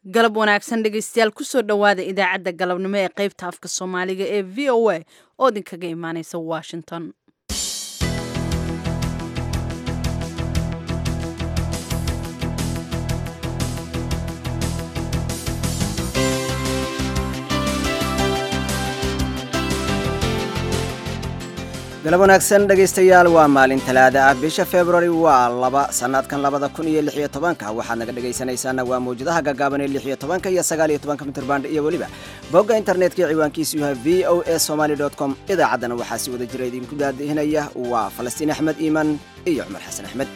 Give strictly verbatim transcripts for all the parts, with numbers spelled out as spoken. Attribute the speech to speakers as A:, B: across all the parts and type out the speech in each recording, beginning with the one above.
A: galab wanaagsan dhegaystayaal kusoo dhowaada idaacadda galabnimo ee qaybta afka soomaaliga ee v o a oo idinkaga imaaneysa washington.
B: galab wanaagsan dhegaystayaal waa maalin talaada ah bisha February waa laba sanadkan labada kun iyo lix iyo tobanka waxaad naga dhagaysanaysaana waa mawjadaha gaagaaban ee lix iyo tobanka iyo sagaal iyo tobanka mitir band iyo waliba bogga internetka ciwaankiisu yahay v o a somali dot com idaacadana waxaa si wada jira idinku daadihinaya waa Falastiin Axmed Iiman iyo Cumar Xasan Axmed.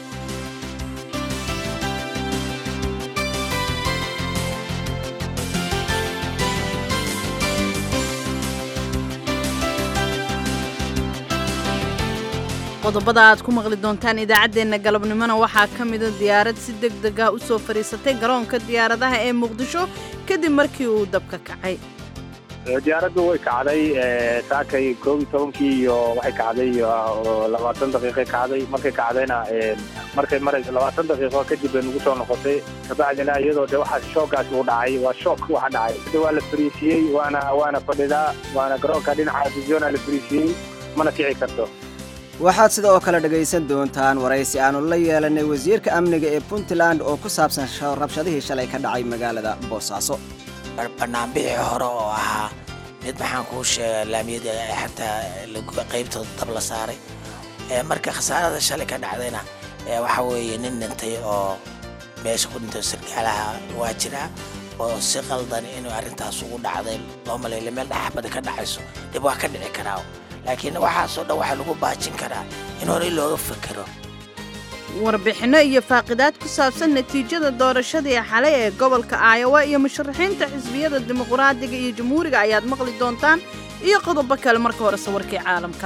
A: qodobada aad ku maqli doontaan idaacadeena galabnimona waxaa ka mid ah diyaarad si degdeg ah u soo fariisatay garoonka diyaaradaha ee Muqdisho kadib markii uu dabka kacay.
C: diyaaraddu way kacday saakay koob iyo tobankii iyo waxay kacday labaatan daqiiqo kacday markay kacdayna markay maray labaatan daqiiqo kadib ay nagu soo noqotay kabacdina iyadoo de waxa shookaas uu dhacay waa shock waxa dhacay waa la fariisiyay waana waana fadhidaa waana garoonka dhinaca division la fariisiyay mana kici karto.
B: waxaad sidoo kale dhagaysan doontaan waraysi aanu la yeelanay wasiirka amniga ee Puntland oo ku saabsan rabshadihii shalay ka dhacay magaalada Boosaaso.
D: barnaamijii hore oo ahaa mid maxaan kuu sheegay laamiyada xataa lagu qaybta dab la saaray ee marka khasaarada shalay ka dhacdayna ee waxa weeye nin dhintay oo meesha ku dhintay sarkaalaha waa jira oo si qaldan inuu arrintaas ugu dhacday loo maleeyo meel dhaxbad ka dhacayso dib waa ka dhici karaa laakiin waxa soo dhaw waxa lagu baajin karaa in hore looga fakaro.
A: warbixino iyo faaqidaad ku saabsan natiijada doorashada ee xalay ee gobolka Iowa iyo musharaxiinta xisbiyada dimuqraadiga iyo jamhuuriga ayaad maqli doontaan iyo qodobo kale marka hore sawirkii caalamka.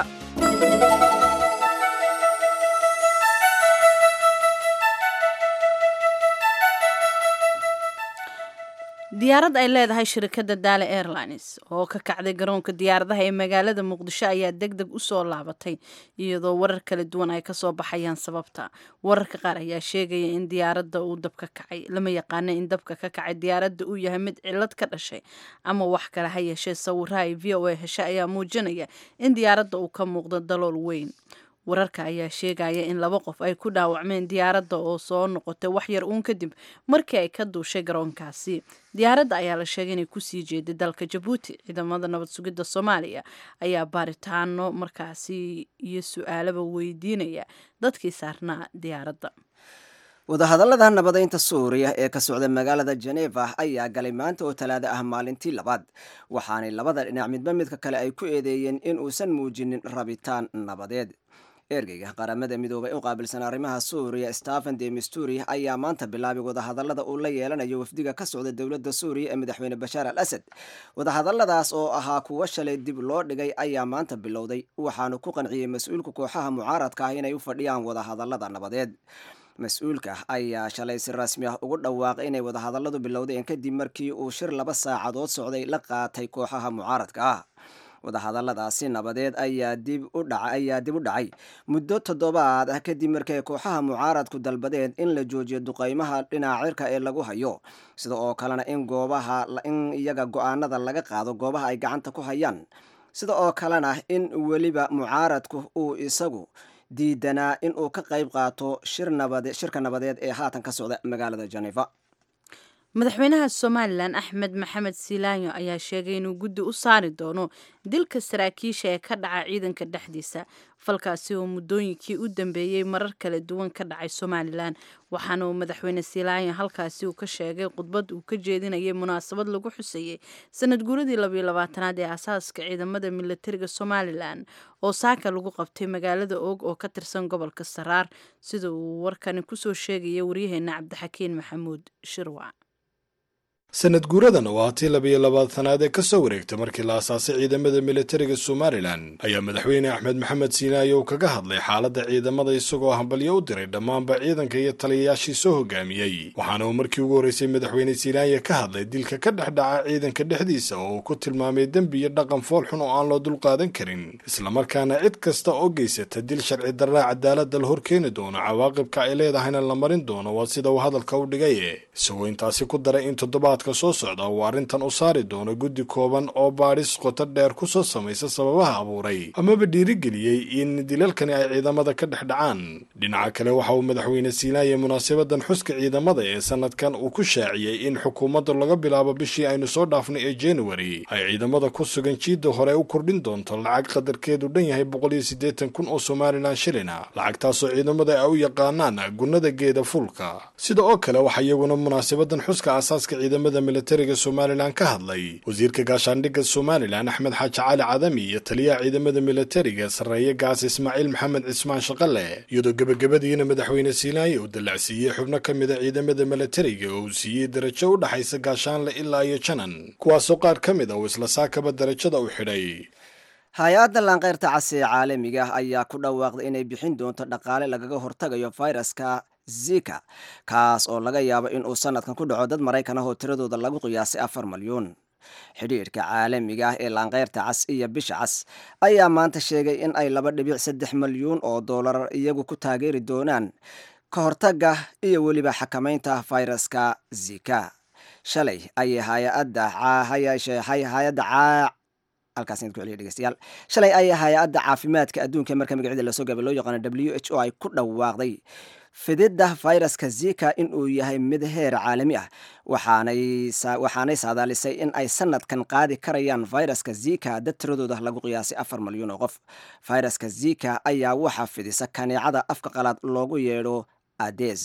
A: diyaarad ay leedahay shirkadda Dale Airlines oo ka kacday garoonka diyaaradaha ee magaalada Muqdisho ayaa degdeg u soo laabatay iyadoo warar kala duwan ay ka soo baxayaan sababta. wararka qaar ayaa sheegaya in diyaaradda uu dabka kacay lama yaqaan in dabka ka kacay diyaaradda uu yahay mid cilad ka dhashay ama wax kale ha yeeshee sawirada ay V O A heshay ayaa muujinaya in diyaaradda uu ka muuqdo dalool weyn. wararka ayaa sheegaya in laba qof ay ku dhaawacmeen diyaaradda oo soo noqotay wax yar uun kadib markii ay ka duushay garoonkaasi. diyaaradda ayaa la sheegay inay kusii jeeday dalka Djibouti. ciidamada nabad sugidda Soomaaliya ayaa baaritaano markaasi iyo su'aalaba weydiinaya dadkii saarnaa diyaaradda.
B: wadahadallada nabadeynta Suuriya ee ka socda magaalada Geneva ayaa galay maanta oo talaada ah maalintii labaad waxaana labada dhinac midba midka kale ay ku eedeeyeen in uusan muujinin rabitaan nabadeed. ergeyga qaramada midoobay u qaabilsan arrimaha Suuriya Staffan de Mistura ayaa maanta bilaabay wadahadallada uu la yeelanayo wafdiga ka socda dowladda Suuriya ee madaxweyne Bashar al-Assad. wadahadalladaas oo ahaa kuwa shalay dib loo dhigay ayaa maanta bilowday waxaana ku qanciyay mas'uulka kooxaha mucaaradka ah inay u fadhiyaan wadahadallada nabadeed. mas-uulka ayaa shalay si rasmi ah ugu dhawaaqay inay wadahadalladu bilowdeen kadib markii uu shir laba saacadood socday la qaatay kooxaha mucaaradka ah. wadahadalladaasi nabadeed ayaa dib u dhacay ayaa dib u dhacay muddo toddobaad ah kadib markii kooxaha mucaaradku dalbadeen in la joojiyo duqeymaha dhinaca cirka ee lagu hayo sida oo kalena in goobaha in iyaga go'aanada laga qaado goobaha ay gacanta ku hayaan sida oo kalena in weliba mucaaradku uu isagu diidanaa in uu ka qayb qaato shir nabadeed shirka nabadeed ee haatan ka socda magaalada Geneva.
A: madaxweynaha Somaliland Axmed Maxamed Silaanyo ayaa sheegay inuu guddi u saari doono dilka saraakiisha ee ka dhaca ciidanka dhexdiisa. falkaasi oo muddooyinkii u dambeeyay marar kala duwan ka dhacay Somaliland waxaana uu madaxweyne Silaanyo halkaasi uu ka sheegay khudbad uu ka jeedinayay munaasabad lagu xusayay sanad guuradii laba iyo labaatanaad ee asaaska ciidamada militariga Somaliland oo saaka lagu qabtay magaalada Og oo ka tirsan gobolka Saraar sida uu warkani ku soo sheegay waryaheena Cabdixakiin Maxamuud Shirwa.
E: sanad guuradan oo hatii labiyo labaatanaad ee ka soo wareegta markii la asaasay ciidamada militariga somalilan ayaa madaxweyne axmed maxamed siinaaye uu kaga hadlay xaaladda ciidamada isagoo hambalyo u diray dhammaanba ciidanka iyo taliyayaashii soo hogaamiyey waxaana uu markii ugu horreysay madaxweyne siinaaye ka hadlay dilka ka dhex dhaca ciidanka dhexdiisa oo uu ku tilmaamay dembi iyo dhaqan foolxun oo aan loo dulqaadan karin islamarkaana cid kasta oo geysata dil sharci darraa cadaaladda la hor keeni doono cawaaqibka ay leedahayna la marin doono waa sida uu hadalka u dhigaye isagoo intaasi ku daray in toddobaad soo socda uu arrintan u saari doono guddi kooban oo baadhis qoto dheer ku soo samaysa sababaha abuuray amaba dhiirigeliyey in dilalkani ay ciidamada ka dhex dhacaan dhinaca kale waxa uu madaxweyne siinaaye munaasabadan xuska ciidamada ee sanadkan uu ku shaaciyey in xukuumadda laga bilaabo bishii aynu soo dhaafnay ee january ay ciidamada ku sugan jiidda hore u kordhin doonto lacag qadarkeedu dhan yahay boqol iyo siddeetan kun oo somalilan shilina lacagtaasoo ciidamada ay u yaqaanaan gunnada geeda fulka sida oo kale waxaa iyaguna munaasabadan xuska aasaaska ciidamada militariga somalilan ka hadlay wasiirka gaashaandhigga somalilan axmed xaaji cali cadami iyo taliyaha ciidamada militariga sarreeye gaas ismaaciil maxamed cismaan shaqale iyadoo gebagabadiina madaxweyne siinaaye uu dallacsiiyey xubno ka mida ciidamada militariga oo uu siiyey darajo u dhaxaysa gaashaanle ilaa iyo janan kuwaasoo qaar ka mid a uu isla saakaba darajada u xidhay
B: hay-adda laanqeyrta cas ee caalamiga ah ayaa ku dhawaaqday inay bixin doonto dhaqaale lagaga hortagayo fayraska zika kaas oo laga yaabo in uu sanadkan ku dhaco dad maraykan ah oo tiradooda lagu qiyaasay afar malyuun xidhiirka caalamiga ah ee laanqeyrta cas iyo bisha cas ayaa maanta sheegay in ay laba dhibic saddex malyuun oo doolar iyagu ku taageeri doonaan ka hortaga iyo weliba xakamaynta fayraska zika shalay ayay hay-adda hay-adda halkaasdegeystayaal shalay ayay hay-adda caafimaadka adduunka marka magaceeda lasoo gaabay loo yaqaano w h o ay ku dhawaaqday fididda fayraska zika in uu yahay mid heer caalami ah waxaanay saadaalisay in ay sanadkan qaadi karayaan fayraska zika dad tiradooda lagu qiyaasay afar malyuun oo qof fayraska zika ayaa waxaa fidisa kaneecada afka qalaad loogu yeedho ades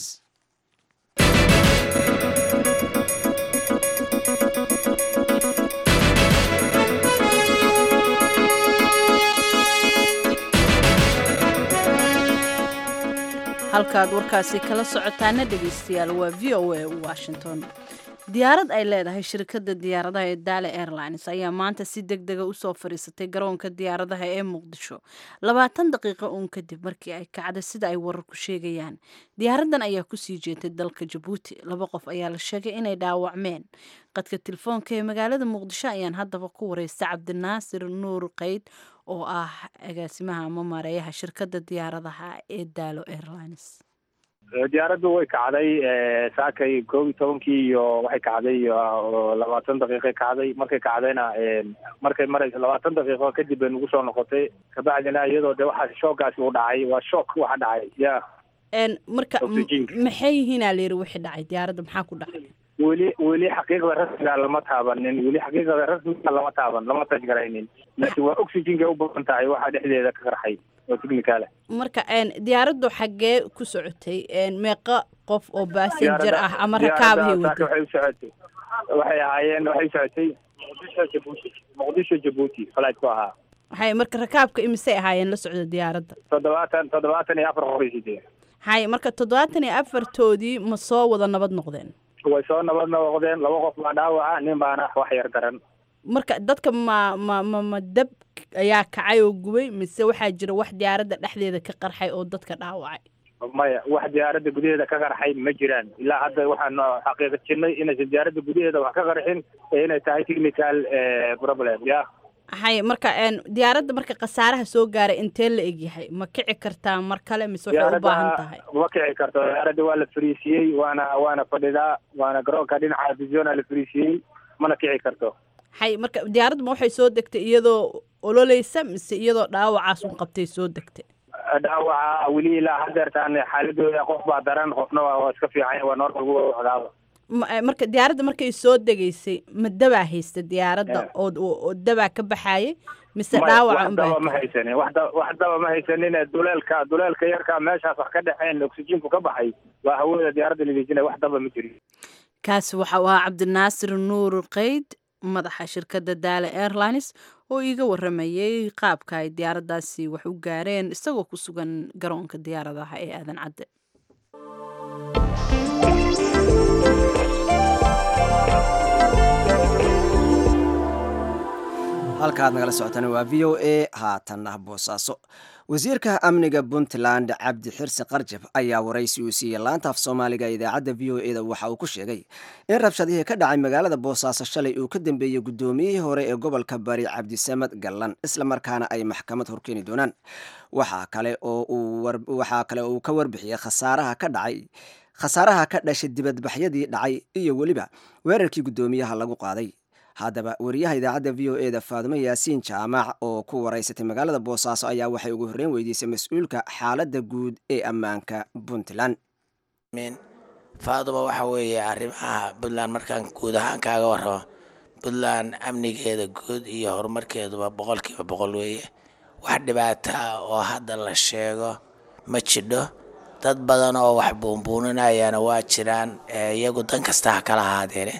A: halkaad warkaasi kala socotaana dhegaystayaal waa v o a washington diyaarad ay leedahay shirkadda diyaaradaha ee daale airlines ayaa maanta si deg dega usoo fadhiisatay garoonka diyaaradaha ee muqdisho labaatan daqiiqo uun kadib markii ay kacday sida ay wararku sheegayaan diyaaraddan ayaa kusii jeetay dalka jabuuti laba qof ayaa la sheegay inay dhaawacmeen qadka telefoonka ee magaalada muqdisho ayaan haddaba ku wareystay cabdinaasir nuur qayd oo ah agaasimaha ama maareeyaha shirkadda diyaaradaha ee daalo airlines
C: diyaaraddu way kacday saakay koob iyo tobankii iyo waxay kacday labaatan daqiiqay kacday markay kacdayna markay maraysa labaatan daqiiqo kadib bay nagu soo noqotay kabacdina iyadoo de waxaa shooggaasi uu dhacay waa shook waxa dhacay ya
A: marka maxay yihiinaa la yidhi wixii dhacay diyaaradda maxaa ku dhacay
C: weli weli xaqiiqda rasmiga lama taabanin weli xaqiiqda rasmiga lama taaban lama tajgaraynin laakiin waa oxygenkay u badan tahay waxaa dhexdeeda ka qarxay oo technical
A: marka diyaaraddu xaggee ku socotay meeqa qof oo passenger ah ama rakaabhay waday
C: waxay u socotay waxay ahaayeen waxay socotay muqdisho jabuuti muqdisho jabuuti flight ku ahaa
A: waxay marka rakaabka imisay ahaayeen la socda diyaaradda
C: toddobaatan toddobaatan iyo afar qof sidee
A: hay marka toddobaatan iyo afartoodii ma soo wada nabad noqdeen
C: way soo nabad noqdeen laba qof baa dhaawaca nin baana wax yar daran
A: marka dadka ma ma ma ma dab ayaa kacay oo gubay mise waxaa jira wax diyaaradda dhexdeeda ka qarxay oo dadka dhaawacay
C: maya wax diyaaradda gudaheeda ka qarxay ma jiraan ilaa hadda waxaan xaqiiqajinay inaysan diyaaradda gudaheeda wax ka qarxin ee inay tahay technical problem ya
A: hay marka diyaaradda marka khasaaraha soo gaaray intee la egyahay ma kici kartaa mar kale mise waxay u baahan tahay
C: ma kici karto diyaaradda waa la fariisiyey waana waana fadhidaa waana garoonka dhinaca visiona la fariisiyey mana kici karto
A: hay marka diyaaradda ma waxay soo degtay iyadoo ololeysa mise iyadoo dhaawacaas un qabtay soo degtay
C: dhaawaca weli ilaa hadeertaan xaaladooda qof baa daran qofna waa iska fiican waa noor lagu wadaaba
A: marka diyaaradda markay soo degaysay ma dabaa haysta diyaaradda oo dabaa ka baxaayay mise dhaawaca
C: daba ma haysanin wax daba ma haysanin duleelka duleelka yarka meeshaas wax ka dhexeen oxygenku ka baxay waa hawada diyaaradda liidijinay wax daba ma jirin
A: kaasi waxa uu ahaa cabdinaasir nuur qayd madaxa shirkadda daale airlines oo iiga waramayay qaabka ay diyaaraddaasi wax u gaareen isagoo ku sugan garoonka diyaaradaha ee aadan cadde
B: halkaad nagala socotaan waa v o a haatanna boosaaso. wasiirka amniga puntland cabdi xirsi qarjab ayaa waraysi uu siiyey laanta af soomaaliga idaacadda v o e da waxa uu ku sheegay in rabshadihii ka dhacay magaalada boosaaso shalay uu ka dambeeyey guddoomiyihii hore ee gobolka bari cabdisamad gallan islamarkaana ay maxkamad horkeeni doonaan. waxaa kale oo uu ka warbixiyey khasaaraha ka dhacay khasaaraha ka dhashay dibadbaxyadii dhacay iyo weliba weerarkii guddoomiyaha lagu qaaday. haddaba wariyaha idaacadda v o e da faadumo yaasiin jaamac oo ku waraysatay magaalada boosaaso ayaa waxay ugu horreyn weydiisay mas-uulka xaaladda guud ee ammaanka puntland.
D: faadumo waxa weeye arrimaha puntland markaan guud ahaan kaaga warramo puntland amnigeeda guud iyo horumarkeeduba boqolkiiba boqol weeye. wax dhibaato ah oo hadda la sheego ma jidho. dad badan oo wax buunbuuninayana waa jiraan, iyagu dan kasta ha kala ahaadeene.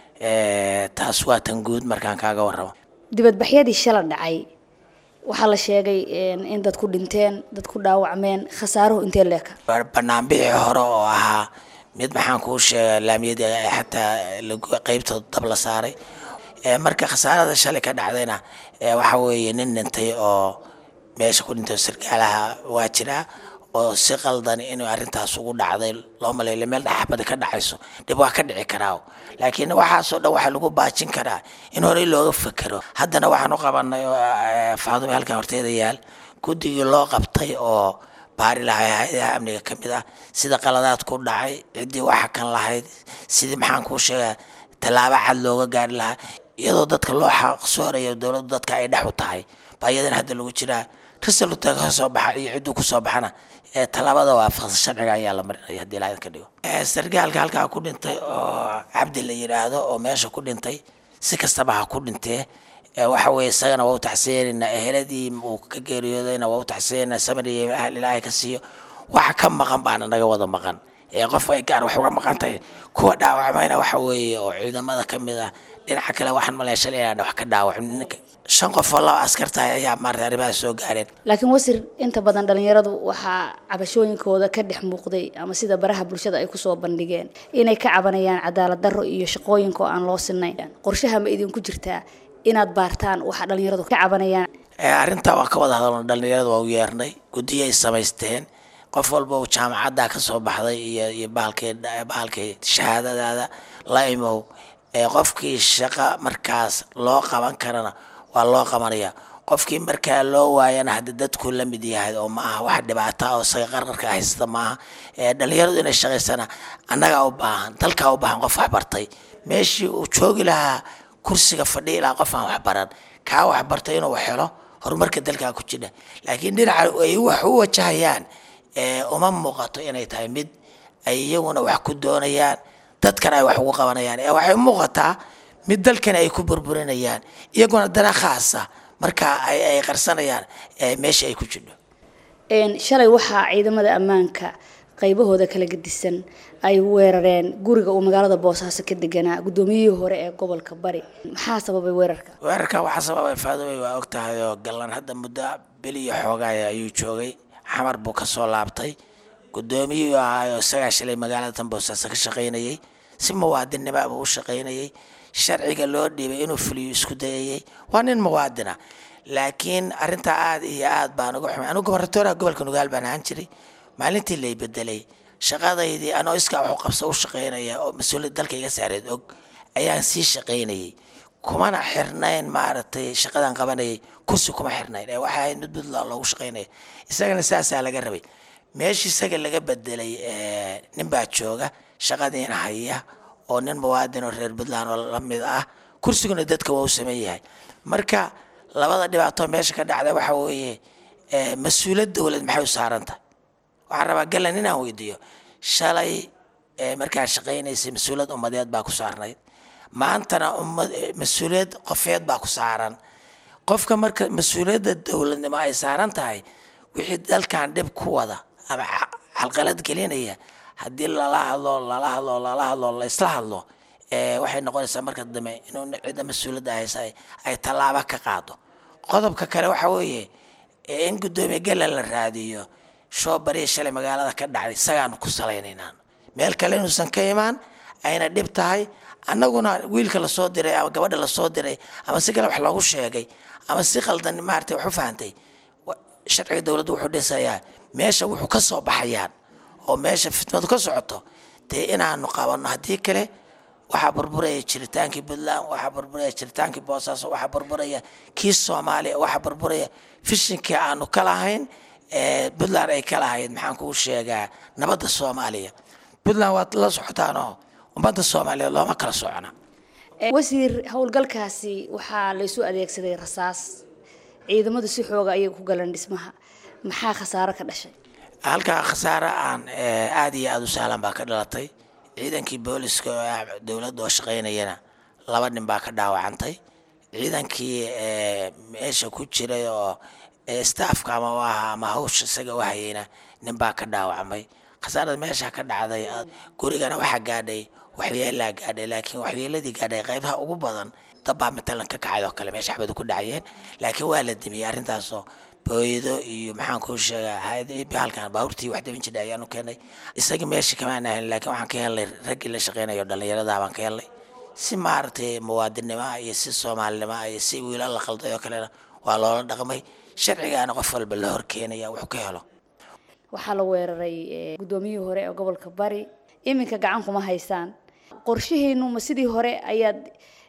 D: taas waa tan guud markaan kaaga warramo.
F: dibadbaxyadii shala dhacay waxaa la sheegay in dad ku dhinteen, dad ku dhaawacmeen, khasaaruhu intee leeka
D: banaanbixii hore oo ahaa mid maxaan kuu sheega laamiyada xataa qaybtooda dab la saaray. marka khasaarada shalay ka dhacdayna waxa weeye nin dhintay oo meesha ku dhintay sarkaalaha waa jiraa oo si qaldan inuu arrintaas ugu dhacday loo maleeyo meel dhaxbada ka dhacayso dib waa ka dhici karaa, laakiin waxaasoo dhan waxaa lagu baajin karaa in horey looga fakero. haddana waxaan u qabanay faadumo halkan horteeda yaal guddigii loo qabtay oo baari lahay hay-adaha amniga ka mid ah sida qaladaad ku dhacay ciddii waxa kan lahayd sidii maxaan kuu sheegaa tallaabo cad looga gaari lahaa iyadoo dadka loo xaqsoorayo dowladdu dadka ay dhex u tahay baa iyadana hadda lagu jiraa. risalta ka soo baxa iyo cidduu ku soo baxana tallaabada waafaqsan sharciga ayaa la marinaya haddii la ka dhigo. sargaalka halkaa ku dhintay oo cabdi la yidhaahdo oo meesha ku dhintay si kastaba ha ku dhintee waxa weeye isagana waa u taxsiinaynaa, eheladii uu ka geeriyoodayna waa u taxsiinaynaa, samariya ahal ilaahay ka siiyo. waxa ka maqan baana naga wada maqan, qof ay gaar wax uga maqan tahay kuwa dhaawacmayna waxa weeye oo ciidamada ka mid ah. dhinaca kale waxaan maleeyaa shalay inaan wax ka dhaawacmin shan qof oo laba askar tahay ayaa maartay arrimaha soo gaareen.
F: laakiin wasiir inta badan dhalinyaradu waxaa cabashooyinkooda ka dhex muuqday ama sida baraha bulshada ay kusoo bandhigeen inay ka cabanayaan cadaalad darro iyo shaqooyinka oo aan loo sinayn. qorshaha ma idinku jirtaa inaad baartaan waxa dhalinyaradu ka cabanayaan?
D: arrintaa waa ka wada hadalno, dhalinyaradu waa u yeernay, guddiyay samaysteen, qof walba uu jaamacadda ka soo baxday iyo iyo bahalkii bahalkii shahaadadaada la imow. qofkii shaqa markaas loo qaban karana waa loo qabanaya, qofkii markaa loo waayana hadda dadku la mid yahay oo ma aha wax dhibaato oo isaga qarqarka haysta maaha. dhalinyaradu inay shaqaysana annagaa u baahan, dalkaa u baahan qof wax bartay. meeshii uu joogi lahaa kursiga fadhiyi lahaa qof aan wax baran, kaa wax bartay inuu helo horumarka dalkaa ku jira. laakiin dhinaca ay wax u wajahayaan uma muuqato inay tahay mid ay iyaguna wax ku doonayaan dadkan ay wax ugu qabanayaan. waxay muuqataa mid dalkan ay ku burburinayaan iyaguna dana khaasa marka ay ay qarsanayaan meesha ay ku jirto.
F: shalay waxaa ciidamada ammaanka qaybahooda kala gedisan ay weerareen guriga uu magaalada boosaaso ka deganaa guddoomiyihii hore ee gobolka bari. maxaa sababay weerarka?
D: weerarka waxaa sababay faadumo waa ogtahay oo gallan hadda muddo bil iyo xoogaaya ayuu joogay, xamar buu ka soo laabtay. guddoomiyihii ahaa isagaa shalay magaalada boosaaso ka shaqaynayay, si muwaadinnimo buu u shaqaynayay, sharciga loo dhiibay inuu fuliyo isku dayayay, waa nin muwaadina. laakiin arrintaa aad iyo aad baan uga xumay. anigu gobartooraha gobolka nugaal baan ahaan jiray, maalintii lay bedelay shaqadaydii anoo iskaa wax u qabso u shaqaynaya oo mas-uuliyad dalka iga saareed og ayaan sii shaqaynayay, kumana xirnayn maaragtay shaqadan qabanayay kursi kuma xirnayn ee waxaa ahayd mid budla loogu shaqaynaya. isagana saasaa laga rabay. meeshii isaga laga bedelay nin baa jooga shaqadiina haya oo nin muwaadin oo reer puntland oo la mid ah, kursiguna dadka waa u sameyn yahay. marka labada dhibaato meesha ka dhacda waxa weeye mas-uuliyad dowlad maxay u saaran tahay. waxaan rabaa gallan inaan weydiiyo, shalay markaan shaqaynaysay mas-uuliyad ummadeed baa ku saarnayd, maantana mas-uuliyad qofeed baa ku saaran. qofka marka mas-uuliyadda dowladnimo ay saaran tahay wixii dalkan dhib ku wada ama xalqalad gelinaya haddii lala hadlo lala hadlo lala hadlo la isla hadlo waxay noqonaysaa marka dambe inuu cidda mas-uuliyadda haysa ay tallaabo ka qaado. qodobka kale waxa weeye in guddoomiye gallan la raadiyo shoo bariya shalay magaalada ka dhacday isagaanu ku salaynaynaan, meel kale inuusan ka imaan ayna dhib tahay annaguna wiilka lasoo diray ama gabadha lasoo diray ama si kale wax loogu sheegay ama si qaldan maartay wax u fahantay sharciga dowladdu wuxuu dhisayaa meesha wuxuu ka soo baxayaan oo meesha fitnadu ka socoto dee inaanu qabanno haddii kale waxaa burburaya jiritaankii Puntland waxaa burburaya jiritaankii Boosaaso waxaa burburaya kii Soomaaliya waxaa burburaya fishinkii aanu ka lahayn ee Puntland ay ka lahayd maxaan kuu sheegaa nabadda Soomaaliya Puntland waad la socotaanoo ummadda Soomaaliya looma kala socona
F: wasiir howlgalkaasi waxaa la isu adeegsaday rasaas ciidamadu si xooga ayay ku galan dhismaha maxaa khasaare ka dhashay
D: halka khasaare aan aad iyo aad u sahlan baa ka dhalatay ciidankii booliska dowladda oo shaqeynayana laba nin baa ka dhaawacantay ciidankii meesha ku jiray oo staafka ama waxa ama hawsha isaga wahayna nin baa ka dhaawacmay khasaarada meesha ka dhacday gurigana waxa gaadhay waxyeelaa gaadhay laakiin waxyeeladii gaadhay qaybaha ugu badan dabaa matalan ka kacay oo kale meesha xabad ku dhacayeen laakiin waa la dimiyay arrintaasoo booyado iyo maxaan ku sheegaa hay'adii halkan baawrtii wax dabin jiray ayaanu keenay isaga meesha kama ahayn laakiin waxaan ka helay rag la shaqeynayo dhalinyarada baan ka helay si maartay muwaadinimo iyo si Soomaalinimo iyo si wiilal la qalday oo kale waa loola dhaqmay sharcigaana qof walba la hor keenaya wax ka helo
F: waxaa la weeraray gudoomiyihii hore ee gobolka Bari iminka gacan kuma haystaan qorshaheenu ma sidii hore ayaad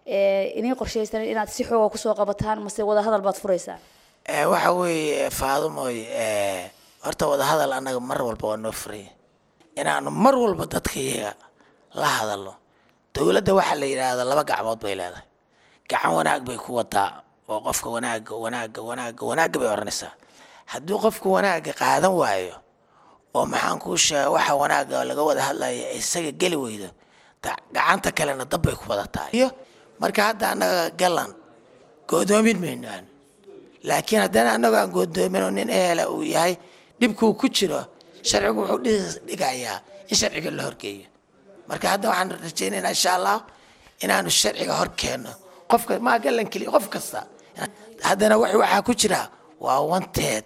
F: inay qorsheystaan inaad si xoog ah ku soo qabataan mase wada hadal baad furaysaa
D: ee waxa weeye Faadumoy ee horta wada hadal anaga mar walba waa noo furay inaanu mar walba dadkayga la hadalno dawladda waxa la yiraahdo laba gacmood bay leedahay gacan wanaag bay ku wadaa oo qofka wanaag wanaag wanaag wanaag bay oranaysaa haddii qofku wanaag qaadan waayo oo maxaan ku sheegay waxa wanaag laga wada hadlayo isaga gali weydo gacanta kalena dab bay ku wadataa iyo marka hadda anaga galan godoomin meynaan laakiin haddana anaga aan godoomin nin eela uu yahay dibku ku jiro sharcigu wuxuu dhigayaa in sharciga la horgeeyo marka hadda waxaan rajaynaynaa insha Allah inaanu sharciga hor keeno qofka ma galan kaliya qof kasta haddana waxa ku jira waa wanted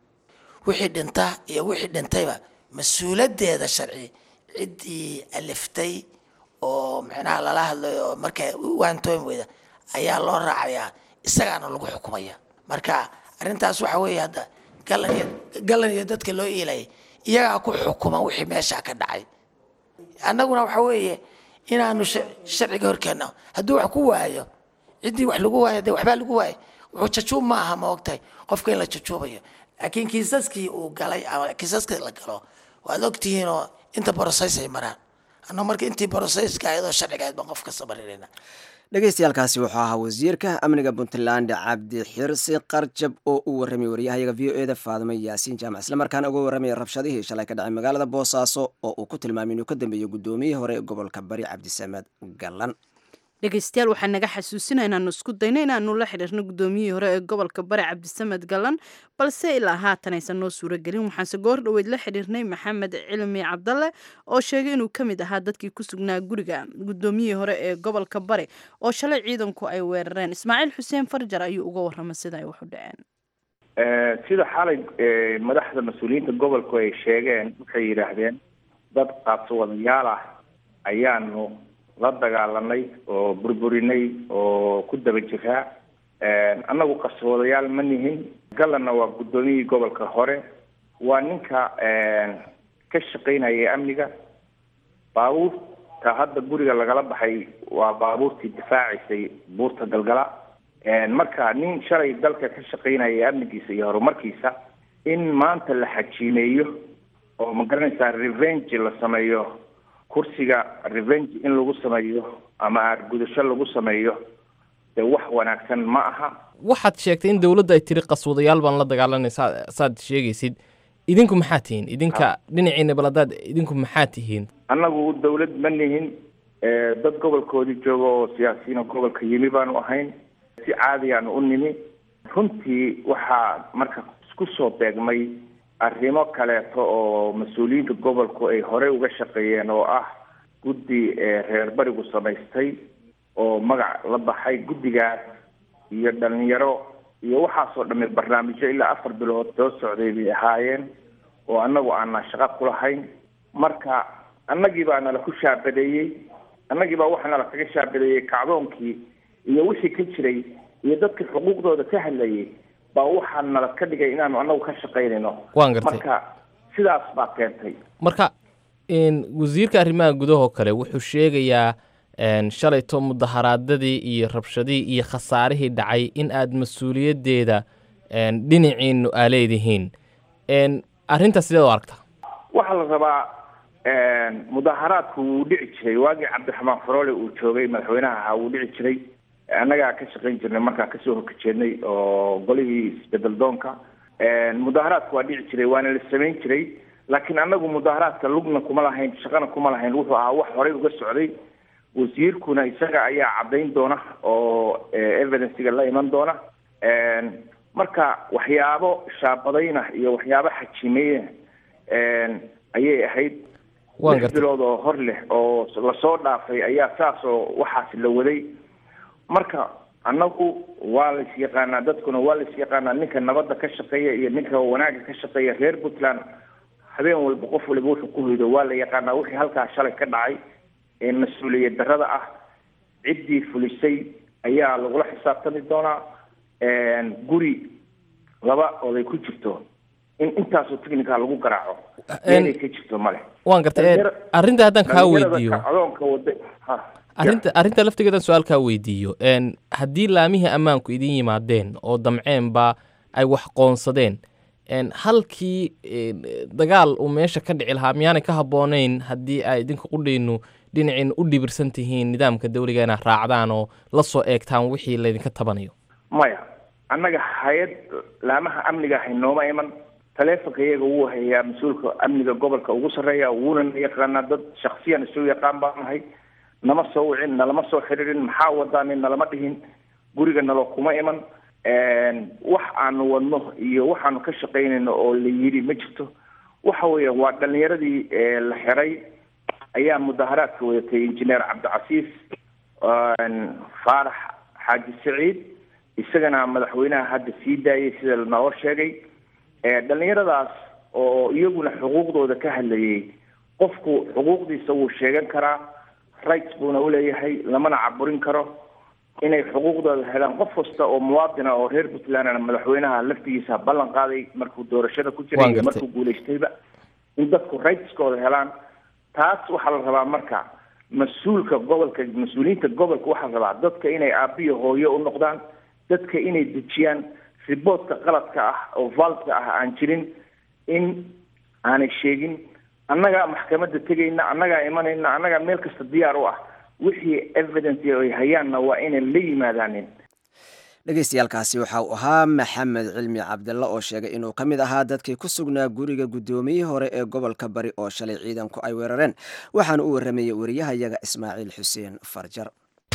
D: wixii dhinta iyo wixii dhintayba mas'uuliyadeeda sharci cidii aliftay oo macnaha lala hadlayo marka waantoon weyda ayaa loo raacayaa isagaana lagu xukumaya marka arintaas waxa weeye hadda galan galan iyo dadka loo ilay iyaga ku xukuma wixii meesha ka dhacay annaguna waxa weeye inaanu sharciga horkeeno hadduu wax ku waayo cidii wax lagu waayo waxba lagu waayo wuxuu jajuub ma aha ma ogtahay qofka in la jajuubayo laakiin kiisaskii uu galay ama kiisaskii la galo waad ogtihiin oo inta process ay maraan anna marka intii processka ayadoo sharciga ay qof ka sabarina
B: dhageystayaaalkaasi wuxuu ahaa wasiirka amniga Puntland Cabdi Xirsi Qarjab oo uu waramay wariyahayaga V O A da Faadimo Yaasiin Jaamac isla markaana uga waramay rabshadihii shalay ka dhacay magaalada Boosaaso oo uu ku tilmaamay inuu ka dambeeyo gudoomiyihii hore ee gobolka Bari Cabdi Samed Galan
A: dhegeystayaal waxaan naga xasuusinaynaa inaanu isku dayno inaanu la xiriirno gudoomiyihii hore ee gobolka Bari Cabdi Samed Galan balse ilaa haatan aysan noo suuragelin waxaanse goor dhaweyd la xiriirnay Maxamed Cilmi Cabdalle oo sheegay inuu ka mid ahaa dadkii ku sugnaa guriga gudoomiyihii hore ee gobolka Bari oo shalay ciidanku ay weerareen Ismaaciil Xuseen Farjar ayuu uga warramay sida ay wax u dhaceen
C: ee sida xalay madaxda mas'uuliyiinta gobolku ay sheegeen waxay yiraahdeen dad qaabsoodayaal ah ayaanu la dagaalanay oo burburinay oo ku daba jiraa annagu qaswadayaal ma nihin galana waa gudoomiyihii gobolka hore waa ninka ka shaqeynaya amniga baabuurta hadda guriga lagala baxay waa baabuurtii difaacisay buurta galgala marka nin shalay dalka ka shaqeynaya amnigiisa iyo horumarkiisa in maanta la xajiimeeyo oo ma garanaysaa revenge la sameeyo kursiga revenge in lagu sameeyo ama gudasho lagu sameeyo ee wax wanaagsan ma aha
G: waxaad sheegtay in dawladda ay tiri qaswadayaal baan la dagaalanaysaa saad sheegaysid idinku maxaa tihiin idinka dhinaciina baladaad idinku maxaa tihiin
C: annagu dawlad ma nihin dad gobolkoodii jooga oo siyaasiyiin gobolka yimi baanu ahayn si caadi aan u nimi runtii waxaa marka isku soo beegmay arrimo kaleeto oo mas'uuliyiinta gobolku ay hore uga shaqeeyeen oo ah guddi reer barigu samaystay oo magac la baxay guddigaas iyo dhalinyaro iyo waxaasoo dhamay barnaamijyo ilaa afar bilood soo socday bay ahaayeen oo annagu aanan shaqo ku lahayn marka annagii baa nala ku shaabadeeyey
H: annagii baa waxaa nala kaga shaabilayay kacdoonkii iyo wixii ka jiray iyo dadka xuquuqdooda ka hadlayay baa waxaa nala ka dhigay inaanu annagu ka shaqaynayno
G: waan gartay
H: marka sidaas baa keentay
G: marka wasiirka arrimaha gudahoo kale wuxuu sheegayaa shalayto mudaharaadadii iyo rabshadii iyo khasaarihii dhacay in aad mas-uuliyaddeeda dhinaciinu aa leedihiin arrintaas sideed u aragtaa
H: waxaa la rabaa mudaharaadku wuu dhici jiray waagii cabdiraxmaan faroole uu joogay madaxweynaha ahaa wuu dhici jiray annagaa ka shaqayn jirnay markaa kasoo horkajeednay oo golihii isbedel doonka mudaharaadku waa dhici jiray waana la samayn jiray laakiin annagu mudaharaadka lugna kuma lahayn shaqana kuma lahayn wuxuu ahaa wax horey uga socday wasiirkuna isaga ayaa caddayn doona oo evidencega la iman doona marka waxyaabo shaabadayna iyo waxyaabo xajimeeya ayay ahayd lix bilood oo hor leh oo lasoo dhaafay ayaa saas oo waxaas la waday marka annagu waa la is yaqaanaa dadkuna waa la is yaqaanaa ninka nabadda ka shaqeeya iyo ninka wanaagga ka shaqeeya reer puntland habeen walba qof waliba wuxuu ku hoydo waa la yaqaanaa wixii halkaa shalay ka dhacay ee mas-uuliyad darrada ah ciddii fulisay ayaa lagula xisaabtami doonaa guri laba oday ku jirto in intaasoo technica lagu garaaco meelay ka jirto male
G: waan gartay arrinta haddaan kaa weydiiyo
H: adoonka wada
G: arrinta arrinta laftigeedan su-aal kaa weydiiyo haddii laamihii ammaanku idin yimaadeen oo damceenba ay wax qoonsadeen halkii dagaal uu meesha ka dhici lahaa miyaanay ka habboonayn haddii ay idinka qudhaynu dhinaciina u dhibirsan tihiin nidaamka dawliga inaad raacdaan oo la soo eegtaan wixii laydinka tabanayo
H: maya annaga hay-ad laamaha amniga haynooma iman taleefonka iyaga wuu hayaa mas-uulka amniga gobolka ugu sarreeya wuuna na yaqaanaa dad shaksiyan isu yaqaan baan nahay nama soo wicin nalama soo xiriirin maxaa wadaanin nalama dhihin guriga nalo kuma iman wax aanu wadno iyo waxaanu ka shaqaynayno oo la yidhi ma jirto waxa weeya waa dhalinyaradii la xiray ayaa mudaharaadka wadatay injineer cabdicasiis faarax xaaji saciid isagana madaxweynaha hadda sii daayay sida lanoo sheegay dhalinyaradaas oo iyaguna xuquuqdooda ka hadlayay qofku xuquuqdiisa wuu sheegan karaa rights buuna uleeyahay lamana caburin karo inay xuquuqdooda helaan qof kasta oo muwaadina oo reer puntlandna madaxweynaha laftigiisa ballan qaaday markuu doorashada ku jiray iyo markuu guulaystayba in dadku rightskooda helaan taas waxaa la rabaa marka mas-uulka gobolka mas-uuliyiinta gobolka waxaa la rabaa dadka inay aabiyo hooyo u noqdaan dadka inay dejiyaan riboodka qaladka ah oo valka ah aan jirin in aanay sheegin annagaa maxkamadda tegayna annagaa imanayna annagaa meel kasta diyaar u ah wixii evidence ay hayaanna waa inay la yimaadaanin
B: dhegeystayaaalkaasi waxa uu ahaa maxamed cilmi cabdalla oo sheegay inuu ka mid ahaa dadkii ku sugnaa guriga guddoomiyihii hore ee gobolka bari oo shalay ciidanku ay weerareen waxaana u warramayey wariyahayaga ismaaciil xuseen farjar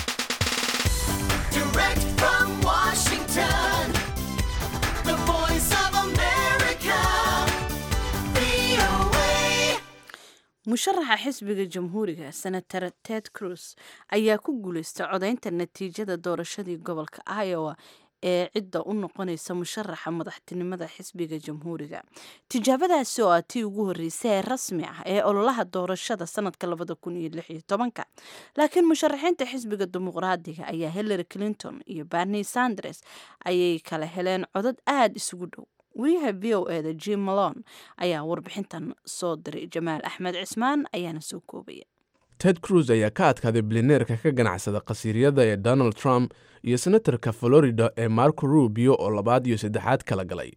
A: musharaxa xisbiga jamhuuriga senator ted cruz ayaa ku guuleystay codaynta natiijada doorashadii gobolka iowa ee cidda u noqonaysa musharaxa madaxtinimada xisbiga jamhuuriga tijaabadaasi oo ah tii ugu horreysay ee rasmi ah ee ololaha doorashada sanadka labada kun iyo lix iyo tobanka laakiin musharaxiinta xisbiga dimuqraadiga ayaa hillary clinton iyo bernie sanders ayay kala heleen codad aada isugu dhow wariyaha v o e da jim malone ayaa warbixintan soo diray jamaal axmed cismaan ayaana soo koobaya
I: ted cruz ayaa ka adkaaday bilineerka ka ganacsada qasiiryada ee donald trump iyo senatarka florida ee marco rubio oo labaad iyo saddexaad kala galay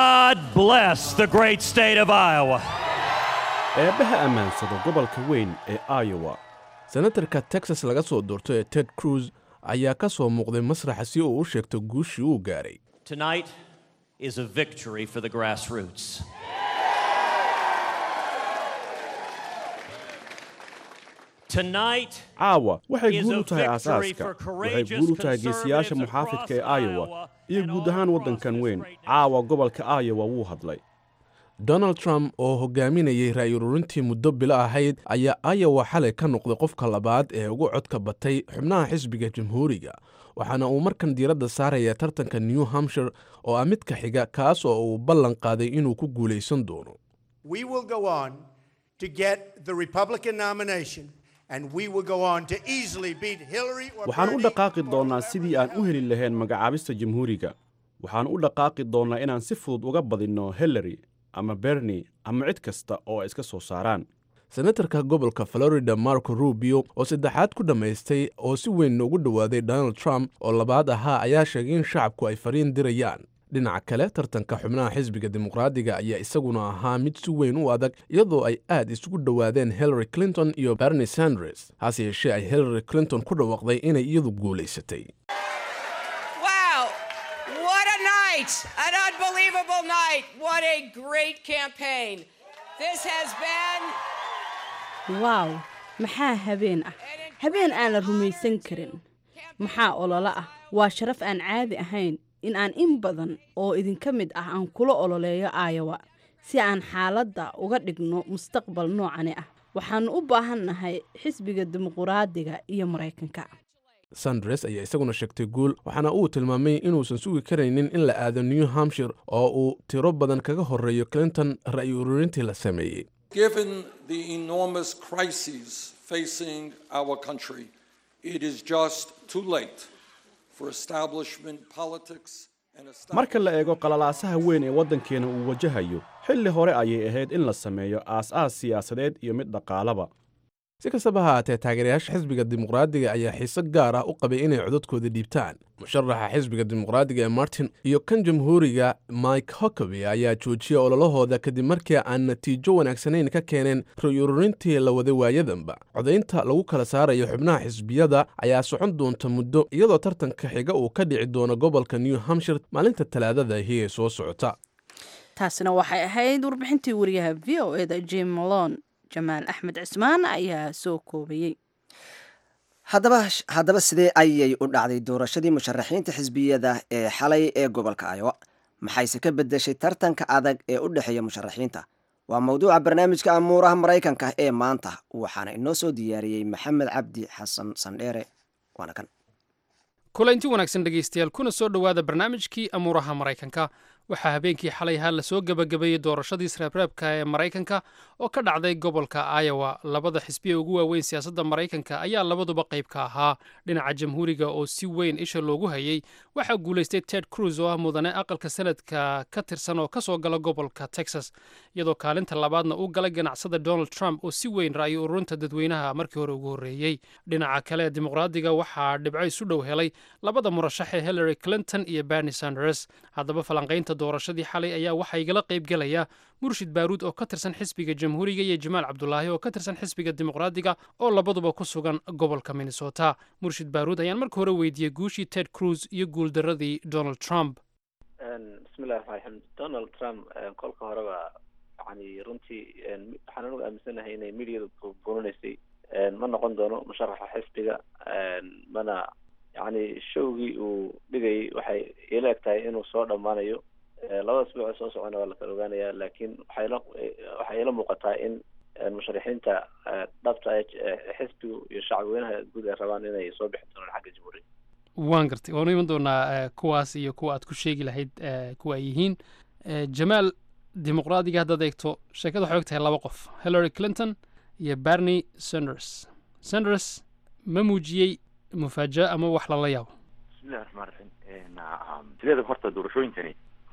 I: eebbaha ammaansada gobolka weyn ee iowa senatarka texas laga soo doorto ee ted cruz ayaa ka soo muuqday masraxa si uu u sheegto guushii uu gaaray
J: is a victory for the grassroots. Tonight
I: caawa waxay guul u tahay aasaaska waxay guul u tahay geesiyaasha muxaafidka ee iowa iyo guud ahaan waddankan weyn caawa gobolka iowa wuu hadlay donald trump oo hogaaminayay ra'yi ururintii muddo bilo ahayd ayaa iowa xalay ka noqday qofka labaad ee ugu codka batay xubnaha xisbiga jamhuuriga waxaana uu markan diiradda saaraya tartanka new hampshire oo ah midka xiga kaas oo uu ballan qaaday inuu ku guulaysan doono
K: We will go on to get the Republican nomination and we will go on to easily beat Hillary or
I: waxaan u
K: Bernie.
I: dhaqaaqi doonnaa sidii aan u heli lahayn magacaabista jamhuuriga waxaan u dhaqaaqi doonnaa inaan si fudud uga badinno hillary ama bernie ama cid kasta oo ay iska soo saaraan senatarka gobolka florida marco rubio oo saddexaad ku dhammaystay oo si weyn ugu dhowaaday donald trump oo labaad ahaa ayaa sheegay in shacabku ay fariin dirayaan dhinaca kale tartanka xubnaha xisbiga dimuqraadiga ayaa isaguna ahaa mid si weyn u adag iyadoo ay aad isugu dhowaadeen hillary clinton iyo bernie sanders hase yeeshee ay hillary clinton ku dhawaaqday inay iyadu guulaysatay
L: An unbelievable night. What a great campaign. This has been
A: Wow, maxaa habeen ah. Habeen aan la rumaysan karin. Maxaa olole ah. Waa sharaf aan caadi ahayn in aan in badan oo idinka mid ah aan kula ololeeyo Iowa si aan xaaladda uga dhigno mustaqbal noocani ah. Waxaan u baahannahay xisbiga dimuqraadiga iyo Mareykanka.
I: sanders ayaa isaguna sheegtay guul waxaana uu tilmaamay inuusan sugi karaynin in la aado new hampshire oo uu tiro badan kaga horreeyo clinton ra'yi ururintii la sameeyey
M: Given the enormous crises facing our country, it is just too late for establishment politics and
I: marka la eego qalalaasaha weyn ee waddankeena uu wajahayo xilli hore ayay ahayd in la sameeyo aas-aas siyaasadeed iyo mid dhaqaalaba si kastaba haatee taageerayaasha xisbiga dimuqraadiga ayaa xiise gaar ah u qabay inay codadkooda dhiibtaan musharaxa xisbiga dimuqraadiga ee martin iyo kan jamhuuriga mike huckabee ayaa joojiyay ololahooda kadib markii aan natiijo wanaagsanayn ka keeneen ra'yi ururintii la waday waayadanba codaynta lagu kala saarayo xubnaha xisbiyada ayaa socon doonta muddo iyadoo tartanka xiga uu ka dhici doono gobolka new hampshire maalinta talaadada ahi ee soo socota
A: taasina waxay ahayd warbixintii wariyaha v o eda jim malone jamaal axmed cismaan ayaa soo koobayey
B: haddaba haddaba sidee ayay u dhacday doorashadii musharaxiinta xisbiyada ee xalay ee gobolka Iowa maxayse ka bedeshay tartanka adag ee u dhexeeya musharaxiinta waa mawduuca barnaamijka amuuraha Mareykanka ee maanta waxaana inoo soo diyaariyey maxamed cabdi xasan sandheere waana kan
N: kulanti wanaagsan dhegeystayaal kuna soo dhawaada barnaamijkii amuuraha Mareykanka waxaa habeenkii xalay ahaa la soo gabagabeeyey doorashadii isreebreebka ee Mareykanka oo ka dhacday gobolka Iowa labada xisbi ee ugu waaweyn siyaasadda Mareykanka ayaa labaduba qayb ka ahaa dhinaca jamhuuriga oo si weyn isha loogu hayay waxaa guulaystay Ted Cruz oo ah mudane aqalka sanadka ka tirsan oo ka soo gala gobolka Texas iyadoo kaalinta labaadna uu galay ganacsada Donald Trump oo si weyn ra'yi ururinta dadweynaha markii hore ugu horreeyay dhinaca kale dimuqraadiga waxaa dhibco isu dhow helay labada murashax ee Hillary Clinton iyo Bernie Sanders haddaba falanqaynta doorashadii xalay ayaa waxaa igala qayb galaya murshid baaruud oo ka tirsan xisbiga jamhuuriga iyo jamaal cabdulaahi oo ka tirsan xisbiga dimuqraadiga oo labaduba ku sugan gobolka Minnesota murshid baaruud ayaan marka hore weydiiyey guushii Ted Cruz iyo guuldaradii Donald Trump
O: bismillahi rahmaani Donald Trump kolka horeba yani runtii waxaan anigu aaminsanahay inay midiyada buunaysay ma noqon doono musharaxa xisbiga mana yani showgii uu dhigayay waxay ila eg tahay inuu soo dhammaanayo labada asbuuc soo socona waa la kala ogaanayaa laakiin waxay la waxay ila muuqataa in musharaxiinta dhabta xisbigu iyo shacabweynaha guud ay rabaan inay soo bixi doonaan xagga jamhuuriga
N: waan gartay waanu iman doonaa kuwaas iyo kuwa aad ku sheegi lahayd kuwa ay yihiin jamaal dimuqraadiga haddaad eegto sheekada waxay og tahay laba qof Hillary Clinton iyo Bernie Sanders Sanders ma muujiyey mufaaja'a ama wax lala yaabo
P: bismillahi rahmaani rahiim sideeda horta doorashooyinkani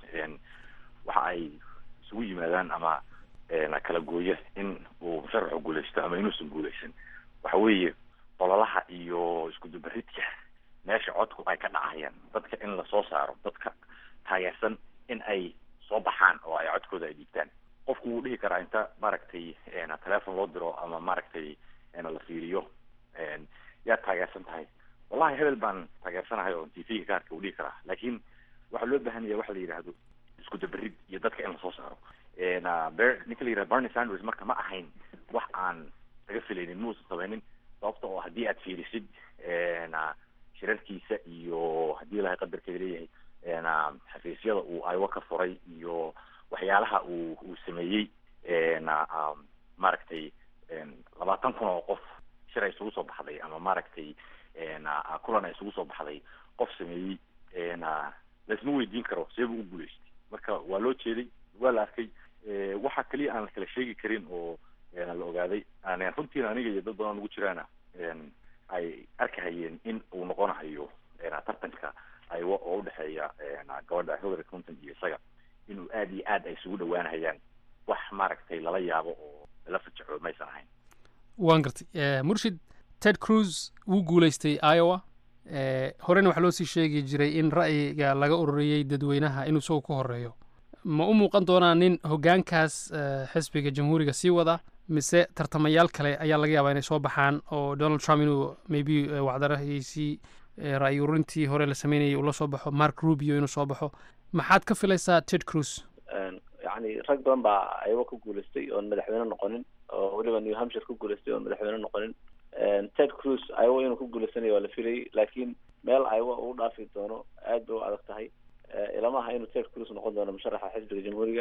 P: waxa ay isugu yimaadaan ama kala gooya in uu musharaxu guulaysto ama inuusan guulaysan waxa weeye ololaha iyo isku dubaridka meesha codku ay ka dhacayaan dadka in lasoo saaro dadka taageersan in ay soo baxaan oo ay codkooda ay dhiibtaan qofku wuu dhihi karaa inta maaragtay teleefon loo diro ama maaragtay la fiiriyo yaa taageersan tahay wallahi hebel baan taageersanahay oo t v-ga gaarka uu dhihi karaa laakiin waxaa loo baahan yahay waxa la yidhaahdo isku dabarid iyo dadka in lasoo saaro ninka la yidhahdo Bernie Sanders marka ma ahayn wax aan laga filaynin muusan samaynin sababta oo haddii aad fiirisid shirarkiisa iyo haddii ilahay qadarkeeda leeyahay xafiisyada uu Iowa ka furay iyo waxyaalaha uu uu sameeyey maaragtay labaatan kun oo qof shir ay isugu soo baxday ama maaragtay kulan ay isugu soo baxday qof sameeyey laisma weydiin karo seebuu u guulaystay marka waa loo jeeday waa la arkay waxa kaliya aan la kala sheegi karin oo la ogaaday runtiina aniga iyo dad badan ugu jiraana ay arkahayeen in uu noqonayo tartanka aywa oo udhexeeya gabadha Hillary Clinton iyo isaga inuu aad iyo aad ay isugu dhawaanayaan wax maaragtay lala yaabo oo la fajaco maysan ahayn.
N: waan gartay murshid Ted Cruz wuu guuleystay Iowa horena waxaa loo sii sheegi jiray in ra'yiga laga ururiyey dadweynaha inuu isagu ka horeeyo ma u muuqan doonaa nin hoggaankaas xisbiga jamhuuriga sii wada mise tartamayaal kale ayaa laga yaabaa inay soo baxaan oo Donald Trump inuu maybe wacdarahiisii ra'yi ururintii hore la sameynayay uu la soo baxo Mark Rubio inuu soo baxo maxaad ka filaysaa Ted Cruz
O: yani rag badan baa ayago ku guuleystay oon madaxweyne noqonin oo weliba New Hampshire ku guuleystay oon madaxweyne noqonin Ted Cruz ayago inuu ku guuleysanayo waa la filayay laakiin meel ayago uu dhaafi doono aad bay u adag tahay ilamaha inuu Ted Cruz noqon doono musharaxa xisbiga jamhuuriga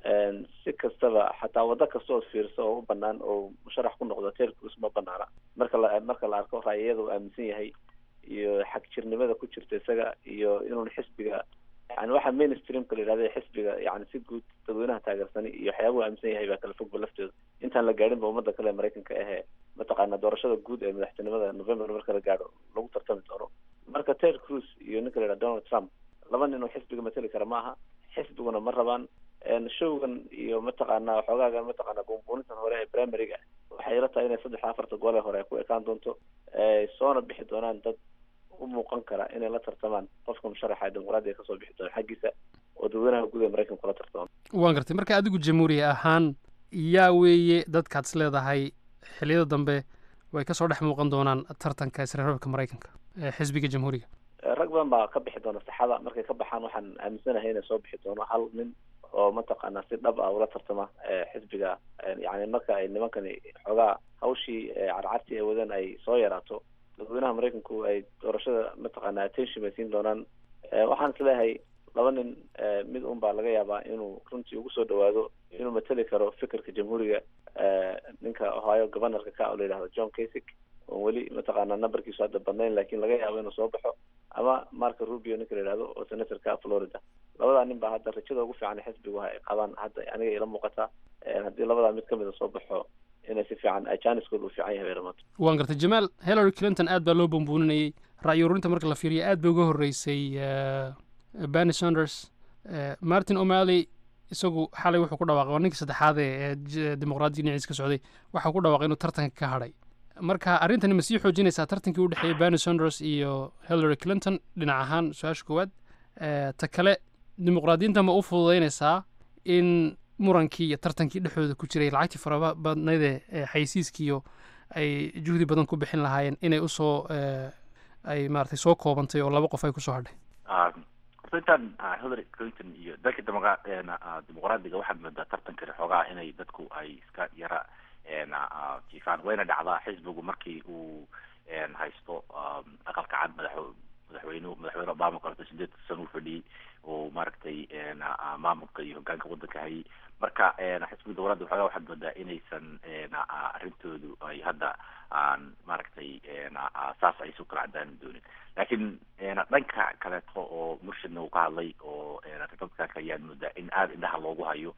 O: si kastaba xataa wada kasta oo fiirso oo u banaan oo musharax ku noqdo Ted Cruz ma banaana marka la marka la arko ra'yiyada uu aaminsan yahay iyo xaq jirnimada ku jirta isaga iyo inuu xisbiga yani waxa mainstream ka yiraahdo xisbiga yani si guud dadweynaha taageersan iyo waxyaabaha aaminsan yahay baa kala fog lafteeda intaan la gaarin ba umada kale Mareykanka ah mataqaana doorashada guud ee madaxtinimada November marka la gaaro lagu tartami doono marka Ted Cruz iyo ninka la yiraahdo Donald Trump laba nin oo xisbiga matali kara maaha xisbiguna ma rabaan showgan iyo mataqaana waxoogaa mataqaana buunbuunintan hore ee primary-ga waxay la tahay inay saddex afarta gole hore ku ekaan doonto ee soona bixi doonaan dad u muuqan kara inay la tartamaan qofka musharaxa dimuqraadiga ka soo bixi doona xaggiisa oo dadweynaha guud ee Mareykanka kula tartamo
N: waan gartay marka adigu jamhuuriga ahaan yaa weeye dadkaad is leedahay xilliyada dambe way ka soo dhex muuqan doonaan tartanka isreebka Mareykanka ee xisbiga jamhuuriga
O: rag badan baa ka bixi doona saxada markay ka baxaan waxaan aaminsanahay inay soo bixi doono hal nin oo mataqaana si dhab ah ula tartama xisbiga yani marka ay nimankani xogaa hawshii carcartii ay wadaan ay soo yaraato dadweynaha Mareykanku ay doorashada mataqaana attention ay siin doonaan waxaan isleeyahay laba nin mid un baa laga yaabaa inuu runtii ugu soo dhawaado inuu matali karo fikirka jamhuuriga ninka Ohio governorka ka oo la yiraahdo John Kasich oo weli mataqaana numberkiisu hadda badnayn laakiin laga yaabo inuu soo baxo ama Mark Rubio ninka la yiraahdo oo senatorka Florida labada nin baa hadda rajada ugu fiican xisbigu ay qabaan hadda aniga ila muuqata haddii labada mid kamid soo baxo inay si fiican ajaniskoodu u fiican yahay ramato
N: waan gartay Jamal Hillary Clinton aad baa loo bumbuuninayay ra'yi ururinta marka la fiiriyo aad bay uga horeysay Bernie Sanders Martin O'Malley isagu xalay wuxuu ku dhawaaqay ninka saddexaad ee dimuqraadiga dhinaciisa ka socday waxa ku dhawaaqay inuu tartanka ka hadhay marka arintani ma sii xoojinaysaa tartankii u dhexeeyay Bernie Sanders iyo Hillary Clinton dhinac ahaan su-aasha koowaad ta kale dimuqraadiyiinta ma u fududaynaysaa in murankii iyo tartankii dhexdooda ku jiray lacagtii fara badnayd ee xaysiiskiiyo ay juhdi badan ku bixin lahaayeen inay usoo ay maaragtay soo koobantay oo laba qof ay kusoo hadhay
P: intaan Hillary Clinton iyo dalka dimuqraadiga waxaad moodaa tartankani xoogaa inay dadku ay iska yara jiifaan wayna dhacdaa xisbigu markii uu haysto aqalka cad madaxweynuhu madaxweyne Obama korta sideed sano u fadhiyey oo maaragtay maamulka iyo hoggaanka waddanka hayay marka xisbiga dowladda waxoogaa waxaad moodaa inaysan arrintoodu ay hadda aan maaragtay saas ay isu kala cadaan doonin laakiin dhanka kaleeto oo murshidna uu ka hadlay oo republicanka ayaan moodaa in aada indhaha loogu hayo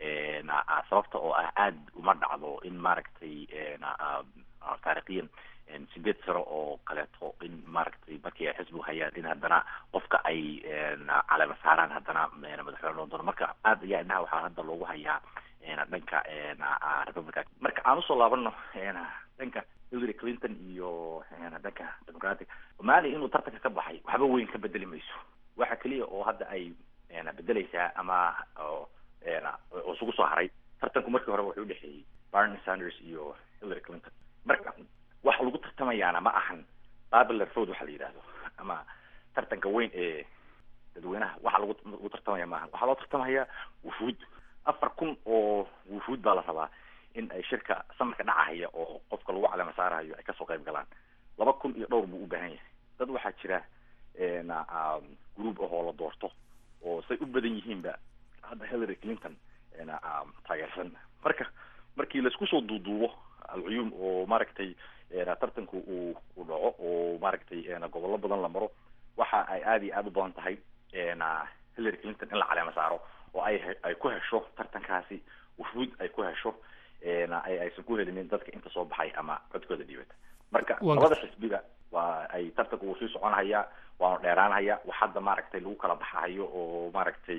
P: sababta oo ah aada uma dhacdo in maaragtay taariikhiyan sideed sano oo kaleeto in maaragtay markii ay xisbigu hayaan in haddana qofka ay caleema saaraan haddana madaxweyne loo doono marka aada ayaa indhaha waxaa hadda loogu hayaa dhanka republican marka aan usoo laabano dhanka Hillary Clinton iyo dhanka democratic O'Malley inuu tartanka ka baxay waxba weyn ka bedeli mayso waxa kaliya oo hadda ay bedelaysaa ama oo isugu soo haray tartanku markii hore wuxuu u dhexeeyey Bernie Sanders iyo Hillary Clinton marka waxa lagu tartamayaana ma ahan popular vote waxa la yiraahdo ama tartanka weyn ee dadweynaha waxa lagu lagu tartamaya maahan waxa loo tartamayaa wufuud afar kun oo wufuud baa la rabaa in ay shirka samarka dhacaya oo qofka lagu caleema saarayo ay kasoo qayb galaan laba kun iyo dhowr buu u baahan yahay dad waxaa jira group ahoo la doorto oo say u badan yihiinba hadda Hillary Clinton taageersan marka markii laisku soo duuduubo alcuyuum oo maaragtay tartanku uu u dhaco oo maaragtay gobollo badan la maro waxa ay aada iyo aada u badan tahay Hillary Clinton in la caleema saaro oo ay ay ku hesho tartankaasi wufuud ay ku hesho ay aysan baxay ama codkooda dhiibata marka labada xisbiga waa ay tartanku uu sii soconhayaa waanu dheeraanhayaa wax hadda maaragtay lagu kala baxahayo oo maaragtay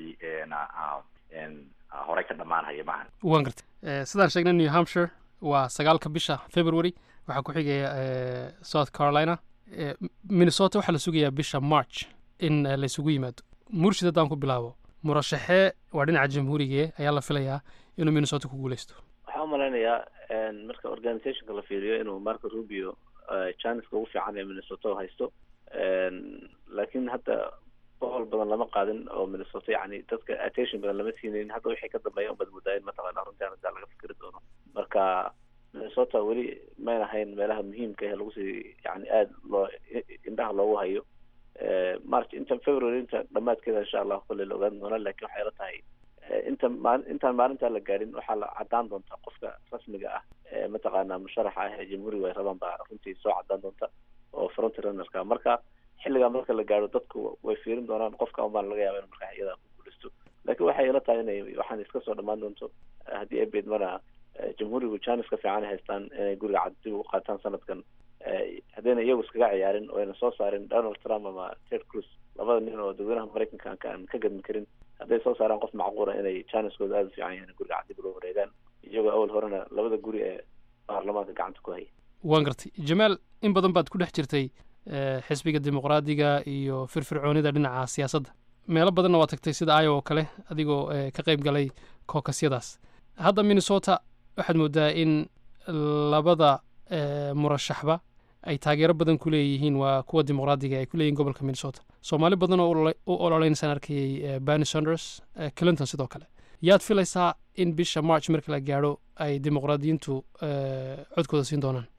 P: horey ka dhammaanhaya maahan
N: waan gartay sidaan sheegnay new hampshire waa sagaalka bisha february waxaa ku xigaya south carolina minnesota waxaa la sugayaa bisha march in laysugu yimaado murshid haddaan ku bilaabo murashaxee waa dhinaca jamhuurigee ayaa la filayaa inuu minnesota ku guuleysto
O: waxaan u malaynayaa marka organizationka la fiiriyo inuu marco rubio janiska ugu fiican ee minnesota haysto laakiin hadda boqol badan lama qaadin oo minnesota yani dadka attention badan lama siinin hadda wixii ka dambeeya unbad moodaa in mataqaana runtii arrintaa laga fikri doono marka minnesota weli mayn ahayn meelaha muhiimka ah lagu sii yani aada loo indhaha loogu hayo march inta february inta dhammaadkeeda insha allah kolley la ogaan doona laakiin waxay la tahay inta maal intaan maalintaa la gaadhin waxaa la caddaan doonta qofka rasmiga ah ee mataqaana musharaxa ah ee jamhuuriga ay rabaan baa runtii soo caddaan doonta oo front runnerka marka xilligaa marka la gaadho dadku way fiirin doonaan qofka unbaan laga yaaba in markaa iyadaa ku guulaysto laakiin waxay ila tahay inay waxaan iska soo dhammaan doonto haddii ay beedmana jamhuurigu janiska fiican haystaan inay guriga cad dib u qaataan sanadkan haddayna iyagu iskaga ciyaarin oo ayna soo saarin donald trump ama ted cruz labada nin oo dadweynaha maraykanka aan ka gadmi karin hadday soo saaraan qof macquula inay janiskooda aada u fiican yahin guriga cad dib loo wareegaan iyagoo awal horena labada guri ee baarlamaanka gacanta ku haya
N: waan gartay jamaal in badan baad ku dhex jirtay xisbiga dimuqraadiga iyo firfircoonida dhinaca siyaasadda meelo badanna waa tagtay sida iowa oo kale adigoo ka qayb galay kookasyadaas hadda minnesota waxaad moodaa in labada murashaxba ay taageero badan ku leeyihiin waa kuwa dimuqraadiga ay ku leeyihin gobolka minnesota soomaali badan oo u ololeynasaan arkayay bernie sanders clinton sidoo kale yaad filaysaa in bisha march marka la gaadho ay dimuqraadiyiintu codkooda siin doonaan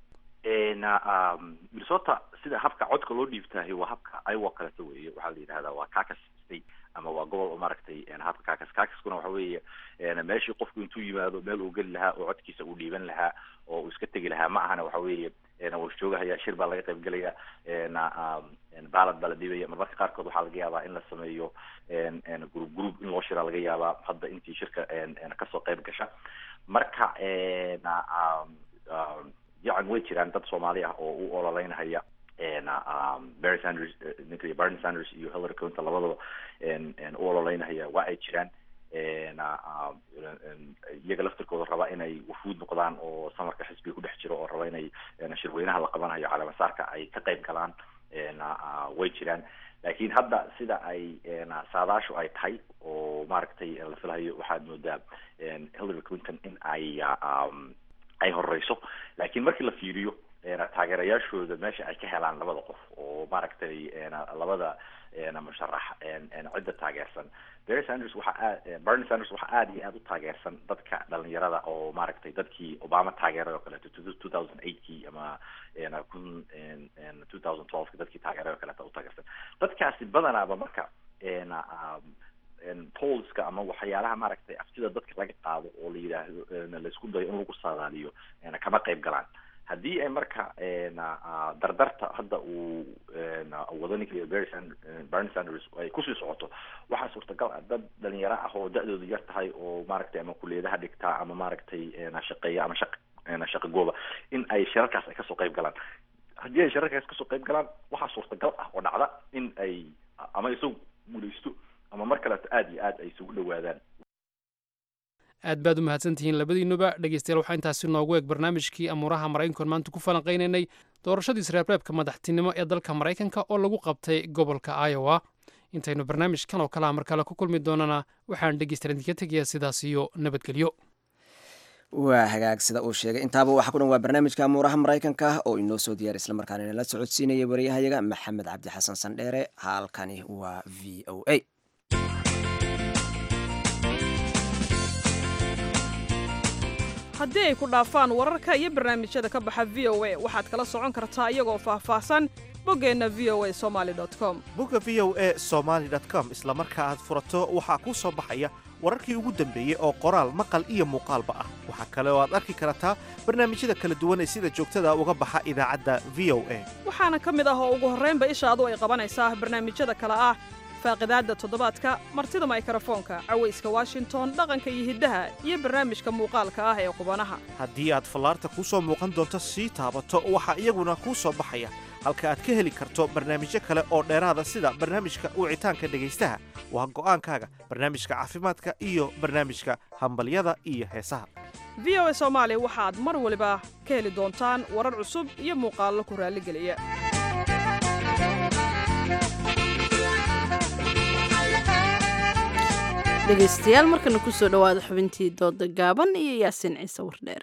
P: minnesota sida habka codka loo dhiibtaahay waa habka iowa kaleto weeye waxaa la yidhahdaa waa caucus state ama waa gobol maaragtay habka caucus caucuskuna waxa weeye meeshii qofku intuu yimaado meel uu geli lahaa oo codkiisa uu dhiiban lahaa oo uu iska tegi lahaa ma ahana waxa weeye wuu joogahaya shir baa laga qayb gelaya baalad baa la dhiibaya marmarka qaarkood waxaa laga yaabaa in la sameeyo group group in loo shiraa laga yaabaa hadda intii shirka kasoo qayb gasha marka yacan way jiraan dad soomaali ah oo u ololeynhaya Bernie Sanders ninka Bernie Sanders iyo Hillary Clinton labadaba u ololeynhaya waa ay jiraan iyaga laftirkooda raba inay wufuud noqdaan oo samarka xisbiga ku dhex jiro oo raba inay shirweynaha la qabanayo calaamasaarka ay ka qayb galaan way jiraan laakiin hadda sida ay saadaashu ay tahay oo maaragtay la filayo waxaad moodaa Hillary Clinton in ay ay horeyso laakiin markii la fiiriyo taageerayaashooda meesha ay ka helaan labada qof oo maaragtay labada musharax cidda taageersan Bernie Sanders waxa aad Bernie Sanders waxa aad iyo aad u taageersan dadka dhalinyarada oo maaragtay dadkii Obama taageeray oo kale two thousand eight kii ama two thousand twelve dadkii taageeray oo kale u taageersan dadkaasi badanaaba marka polska ama waxyaalaha maaragtay aftida dadka laga qaado oo la yidhaahdo la isku dayo in lagu saadaaliyo kama qayb galaan haddii ay marka dardarta hadda uu wado ninka Bernie Sanders ay kusii socoto waxaa suurtagal ah dad dhalinyaro ah oo da-doodu yar tahay oo maaragtay ama kuleedaha dhigtaa ama maaragtay shaqeeya ama shaq shaqo gooba in ay shirarkaas ay kasoo qayb galaan haddii ay shirarkaas kasoo qayb galaan waxaa suurtagal ah oo dhacda in ay ama isagu guuleysto ama mar kaleeto aada iyo aad ay isugu dhowaadaan
N: aad baad u mahadsantihiin labadiinuba dhegeystayaal waxaa intaasi noogu eeg barnaamijkii amuuraha maraykankoon maanta ku falanqaynaynay doorashadii isreebreebka madaxtinimo ee dalka maraykanka oo lagu qabtay gobolka iowa intaynu barnaamijkan oo kalea mar kale ku kulmi doonana waxaan dhegeystayaal idinka tegayaa sidaas iyo nabadgelyo
B: waa hagaag sida uu sheegay intaaba waxaa ku dhan waa barnaamijka amuuraha maraykanka oo inoo soo diyaar islamarkaana inala socodsiinaya wariyahayaga maxamed cabdi xasan sandheere halkani waa v o a
Q: haddii ay ku dhaafaan wararka iyo barnaamijyada ka baxa v o a waxaad kala socon kartaa iyagoo faahfaahsan boggeenna v o a somaali com
K: bogga v o a somaali com isla marka aad furato waxaa kuu soo baxaya wararkii ugu dambeeyey oo qoraal maqal iyo muuqaalba ah waxaa kale oo aad arki kartaa barnaamijyada kala duwan ee sida joogtada uga baxa idaacadda v o a
Q: waxaana ka mid ah oo ugu horraynba ishaadu ay qabanaysaa barnaamijyada kale ah faaqidaadda toddobaadka martida maykrofoonka cawayska washington dhaqanka iyo hiddaha iyo barnaamijka muuqaalka ah ee qubanaha
K: haddii aad fallaarta kuu soo muuqan doonto sii taabato waxaa iyaguna kuu soo baxaya halka aad ka heli karto barnaamijyo kale oo dheeraada sida barnaamijka wicitaanka dhegaystaha waa go'aankaaga barnaamijka caafimaadka iyo barnaamijka hambalyada iyo heesaha
Q: v o a soomaali waxaad mar waliba ka heli doontaan warar cusub iyo muuqaallo ku raalligeliya
A: dhegaystayaal markana ku soo dhowaada xubintii dooda gaaban iyo yaasiin ciise wardheere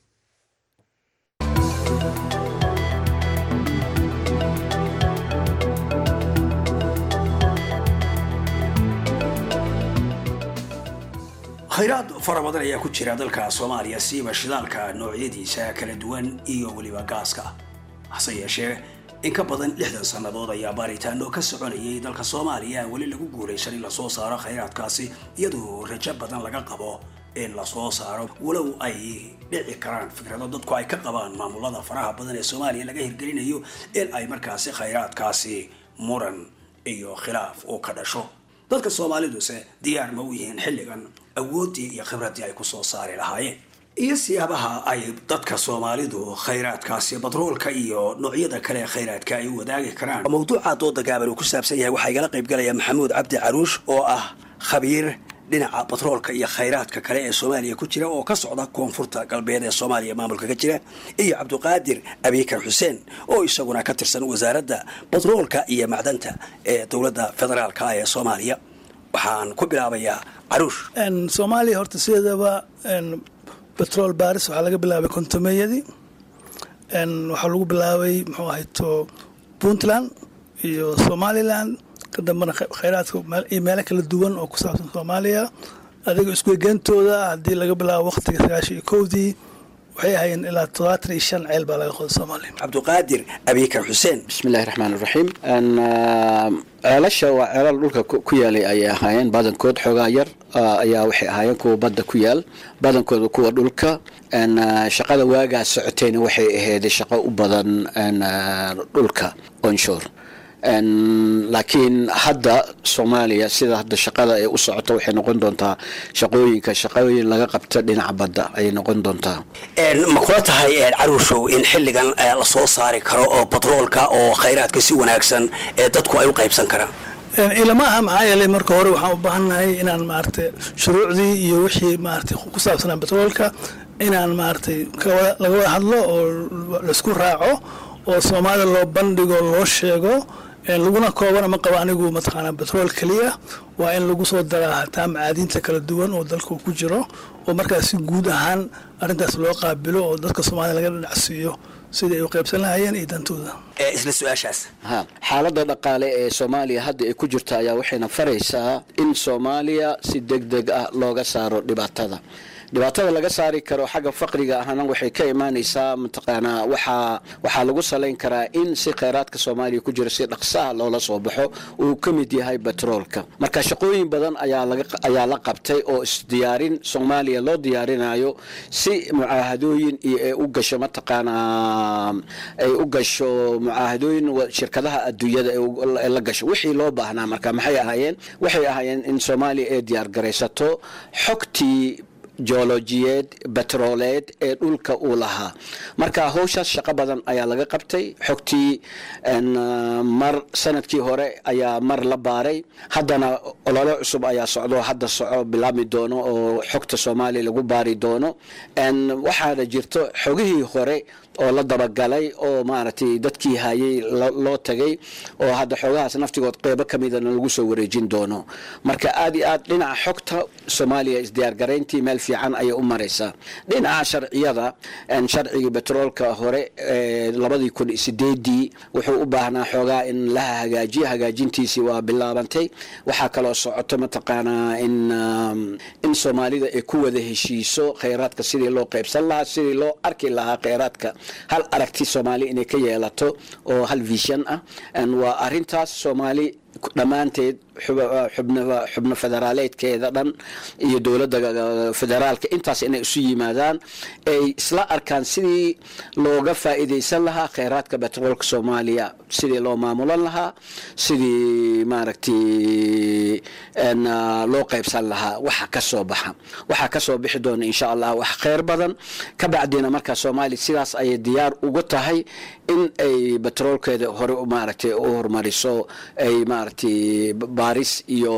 R: khayraad fara badan ayaa ku jira dalka soomaaliya siiba shidaalka noocyadiisa kala duwan iyo weliba gaaska hase yeeshee in ka badan lixdan sannadood ayaa baaritaano ka soconayay dalka soomaaliya weli lagu guulaysan in lasoo saaro khayraadkaasi iyadoo rajo badan laga qabo in lasoo saaro walow ay dhici karaan fikrado dadku ay ka qabaan maamulada faraha badan ee soomaaliya laga hirgelinayo in ay markaasi khayraadkaasi muran iyo khilaaf uu ka dhasho dadka soomaaliduse diyaar ma u yihiin xilligan awoodii iyo khibradii ay kusoo saari lahaayeen iyo siyaabaha ay dadka soomaalidu khayraadkaasi batroolka iyo noocyada kale ee khayraadka ay u wadaagi karaan mawduuca dooda gaaban uu ku saabsan yahay waxaa igala qayb galaya maxamuud cabdi caruush oo ah khabiir dhinaca batroolka iyo khayraadka kale ee soomaaliya ku jira oo ka socda koonfurta galbeed ee soomaaliya maamulka ka jira iyo cabdiqaadir abiikar xuseen oo isaguna ka tirsan wasaaradda batroolka iyo macdanta ee dowladda federaalka ee soomaaliya waxaan ku bilaabayaa caruush
S: soomaaliya horta sideedaba batrool baaris waxaa laga bilaabay kontomeyadii waxaa lagu bilaabay muxuu ahayto puntland iyo somaliland kadambana khayraadka iyo meelo kala duwan oo ku saabsan soomaaliya adiga iskuegeentooda haddii laga bilaabo waqtiga sagaashan iyo kowdii waxay ahaayeen ilaa todobaatan iyo shan ceel baa laga qoday soomaaliya
R: cabdiqaadir abiikar xuseen
T: bismillahi raxmaan iraxiim ceelasha waa ceelal dhulka ku yaalay ayay ahaayeen badankood xoogaa yar ayaa waxay ahaayeen kuwa badda ku yaal badankooda kuwa dhulka shaqada waagaa socotayna waxay ahayd shaqo u badan dhulka onshore laakiin hadda soomaaliya sida hadda shaqada ay u socoto waxay noqon doontaa shaqooyinka shaqooyin laga qabta dhinaca badda ayay noqon doontaa
R: ma kula tahay caruushow in xilligan lasoo saari karo oo batroolka oo khayraadka si wanaagsan ee dadku ay u qaybsan karaan
S: ilama aha maxaa yeelay marka hore waxaan u baahannahay inaan maaragtay shuruucdii iyo wixii maaragtay ku saabsanaa batroolka inaan maaragtay laga wada hadlo oo laisku raaco oo soomaalida loo bandhigo loo sheego laguna koobana ma qabo anigu mataqaanaa batrool keliya waa in lagu soo daraa hataa macaadiinta kala duwan oo dalka ku jiro oo markaas si guud ahaan arrintaas loo qaabilo oo dadka soomaalida laga dhinacsiiyo sidii ay u qaybsan lahaayeen iyo dantooda
R: isla su-aashaas
T: ha xaaladda dhaqaale ee soomaaliya hadda ay ku jirta ayaa waxayna faraysaa in soomaaliya si deg deg ah looga saaro dhibaatada dhibaatada laga saari karo xagga faqriga ahna waxay ka imaanaysaa mataqaanaa waxaa waxaa lagu salayn karaa in si khayraadka soomaaliya ku jira si dhaqsaha loola soo baxo uu ka mid yahay batroolka marka shaqooyin badan ayaa laga ayaa la qabtay oo isdiyaarin soomaaliya loo diyaarinayo si mucaahadooyin iyo ay u gasho mataqaanaa ay u gasho mucaahadooyin shirkadaha adduunyada ee la gasho wixii loo baahnaa marka maxay ahaayeen waxay ahaayeen in soomaaliya ay diyaar garaysato xogtii joolojiyeed batrooleed ee dhulka uu lahaa marka howshaas shaqo badan ayaa laga qabtay xogtii mar sanadkii hore ayaa mar la baaray haddana olole cusub ayaa socdo hadda soco bilaabmi doono oo xogta soomaaliya lagu baari doono waxaana jirto xogihii hore oo la dabagalay oo maaragtay dadkii hayay loo tagay oo hadda xoogahaas naftigood qeybo ka midana lagu soo wareejin doono marka aad iyo aad dhinaca xogta soomaaliya isdiyaargarayntii meel fiican ayay u maraysaa dhinaca sharciyada sharcigii batroolka hore labadii kun iyo sideedii wuxuu u baahnaa xoogaa in la hagaajiyo hagaajintiisii waa bilaabantay waxaa kaloo socoto mataqaanaa in in soomaalida ay ku wada heshiiso khayraadka sidii loo qaybsan lahaa sidii loo arki lahaa khayraadka hal aragti soomaali inay ka yeelato oo hal vision ah waa arintaas soomaali dhammaanteed xubno federaaleedkeeda dhan iyo dowladda federaalka intaas inay isu yimaadaan ay isla arkaan sidii looga faa'iidaysan lahaa kheyraadka betroolka soomaaliya sidii loo maamulan lahaa sidii maaragtay loo qaybsan lahaa waxa ka soo baxa waxaa ka soo bixi doona insha allah wax kheyr badan ka bacdina markaa soomaaliya sidaas ayay diyaar uga tahay in ay betroolkeeda hore maaragtay u horumariso ay maaragtay baaris iyo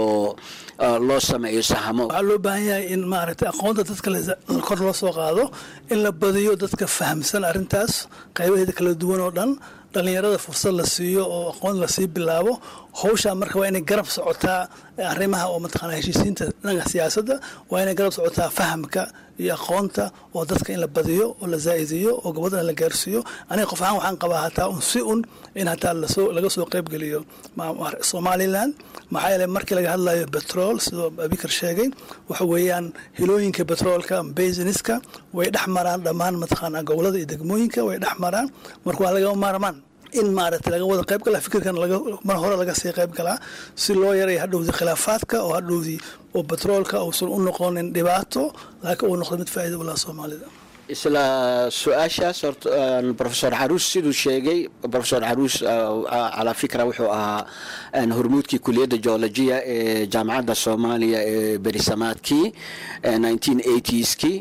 T: loo sameeyo sahamo
S: waxaa loo baahan yahay in maaragtay aqoonta dadka kor loo soo qaado in la badiyo dadka fahamsan arrintaas qaybaheeda kala duwan oo dhan dhalinyarada fursad la siiyo oo aqoon lasii bilaabo hawshaa marka waa inay garab socotaa arrimaha oo mataqaana heshiisiinta dhanka siyaasadda waa inay garab socotaa fahamka iyo aqoonta oo dadka in la badiyo oo la zaa'idiyo oo gabadhana la gaarsiiyo aniga qof ahaan waxaan qabaa hataa un si un in hataa lasoo laga soo qaybgeliyo somaliland maxaa yeelay markii laga hadlayo betrol sidoo abikar sheegay waxa weeyaan hilooyinka betroolka basiniska way dhex maraan dhammaan mataqaana gobolada iyo degmooyinka way dhex maraan marka waa laga maarmaan in maaragtay laga wada qayb galaa fikirkan mar hore laga sii qayb galaa si loo yareeyo hadhowdii khilaafaadka oo hadhowdii oo betroolka uusan u noqonin dhibaato laakiin uu noqdo mid faa'iido u laha soomaalida
T: isla su-aashaas horta professor caruus siduu sheegay professor caruus calaa fikra wuxuu ahaa hormuudkii kuliyadda geologiya ee jaamacadda soomaaliya ee berisamaadkii nineteen eightieskii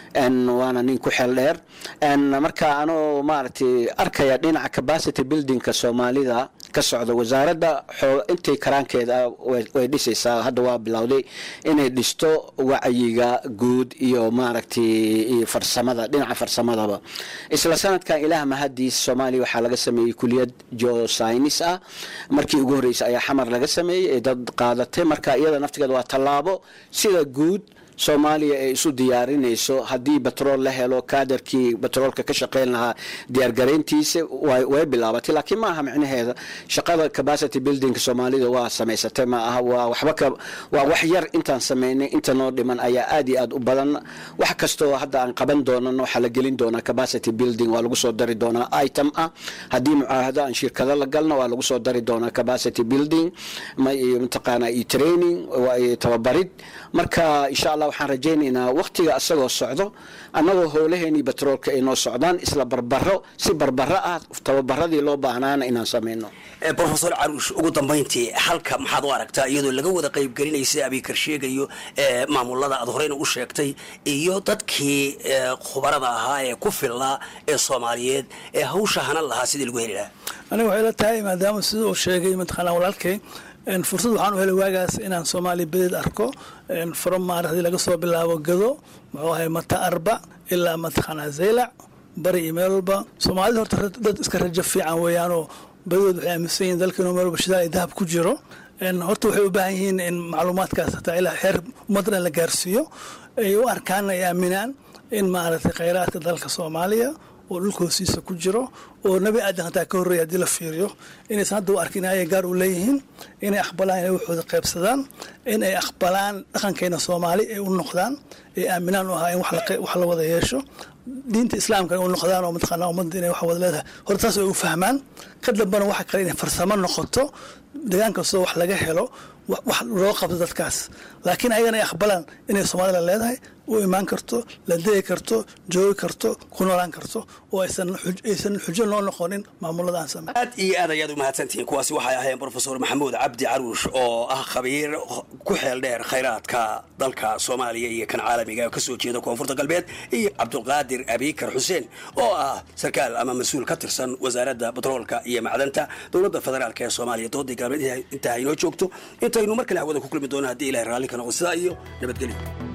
T: waana nin ku xeel dheer marka anoo maaragtay arkaya dhinaca capacity buildingka soomaalida ka socda wasaaradda intay karaankeeda way dhisaysaa hadda waa bilowday inay dhisto wacyiga guud iyo maaragtay farsamada dhinaca farsamadaba isla sanadkan ilaah mahadiis soomaaliya waxaa laga sameeyey kuliyad geoscience ah markii ugu horreysay ayaa xamar laga sameeyey ee dad qaadatay marka iyada naftigeeda waa tallaabo sida guud soomaaliya ay isu diyaarinayso haddii betrool la helo kaadarkii betroolka ka shaqayn lahaa diyaargarayntiisa way bilaabatay laakiin ma aha micnaheeda shaqada capacity buildingka soomaalida waa samaysatay ma aha waa waxba ka waa wax yar intaan samaynay inta noo dhiman ayaa aad iyo aad u badan wax kastoo hadda aan qaban doonano waxaa la gelin doonaa capacity building waa lagu soo dari doonaa item ah haddii mucaahado aan shirkado la galno waa lagu soo dari doonaa capacity building mataqaanaa iyo training iyo tababarid marka insha allah waxaan rajaynaynaa waqtiga asagoo socdo annagoo howlaheenii betroolka ay noo socdaan isla barbaro si barbaro ah tababaradii loo baahnaana inaan samayno
R: professor caruush ugu dambayntii halka maxaad u aragtaa iyadoo laga wada qaybgelinaya sida abikar sheegayo maamulada aad horeyna u sheegtay iyo dadkii khubarada ahaa ee ku filnaa ee soomaaliyeed ee hawsha hanan lahaa sidii lagu heli lahaa
S: aniga waxay la tahay maadaama sida uu sheegay mataqaanaa walaalkay fursad waxaan u helay waagaas inaan soomaaliya badeed arko from maaragtay laga soo bilaabo gado muxuu ahay mata arba ilaa mataqaanaa zaylac bari iyo meel walba soomaalida horta dad iska rajo fiican weeyaanoo badood waxay aaminsan yihiin dalkeenu meel walba shidaal iyo dahab ku jiro horta waxay u baahan yihiin in macluumaadkaas hataa ilaa xeer ummaddan la gaarsiiyo ay u arkaan ay aaminaan in maaragtay kheyraadka dalka soomaaliya oo dhulka hoostiisa ku jiro oo nebi aadan hataa ka horreeya haddii la fiiriyo inaysan hadda u arkin ayay gaar u leeyihiin inay aqbalaan inay waxooda qaybsadaan in ay aqbalaan dhaqankeena soomaali ay u noqdaan ay aaminaan u ahaa in wax la wada yeesho diinta islaamka u noqdaan oo mataqaanaa ummadda inay wax wada leedahay horta taas ay u fahmaan ka dambana waxa kale inay farsamo noqoto deegaan kastoo wax laga helo wax loo qabto dadkaas laakiin ayagana ay aqbalaan inay soomaalida leedahay u imaan karto la degi karto joogi karto ku noolaan karto oo aysan aysan xujo noo noqonin maamulada aan samey
R: aad iyo aad ayaad u mahadsantihiin kuwaasi waxay ahaayeen professor maxamuud cabdi caruush oo ah khabiir ku xeel dheer khayraadka dalka soomaaliya iyo kan caalamiga oo kasoo jeeda koonfurta galbeed iyo cabdulqaadir abikar xuseen oo ah sarkaal ama mas-uul ka tirsan wasaaradda batroolka iyo macdanta dowladda federaalk ee soomaaliya doodii galbeed intaa inoo joogto intaynu mar kale hawada ku kulmi doono haddii ilahay raalli ka noqo sidaa iyo nabadgelyo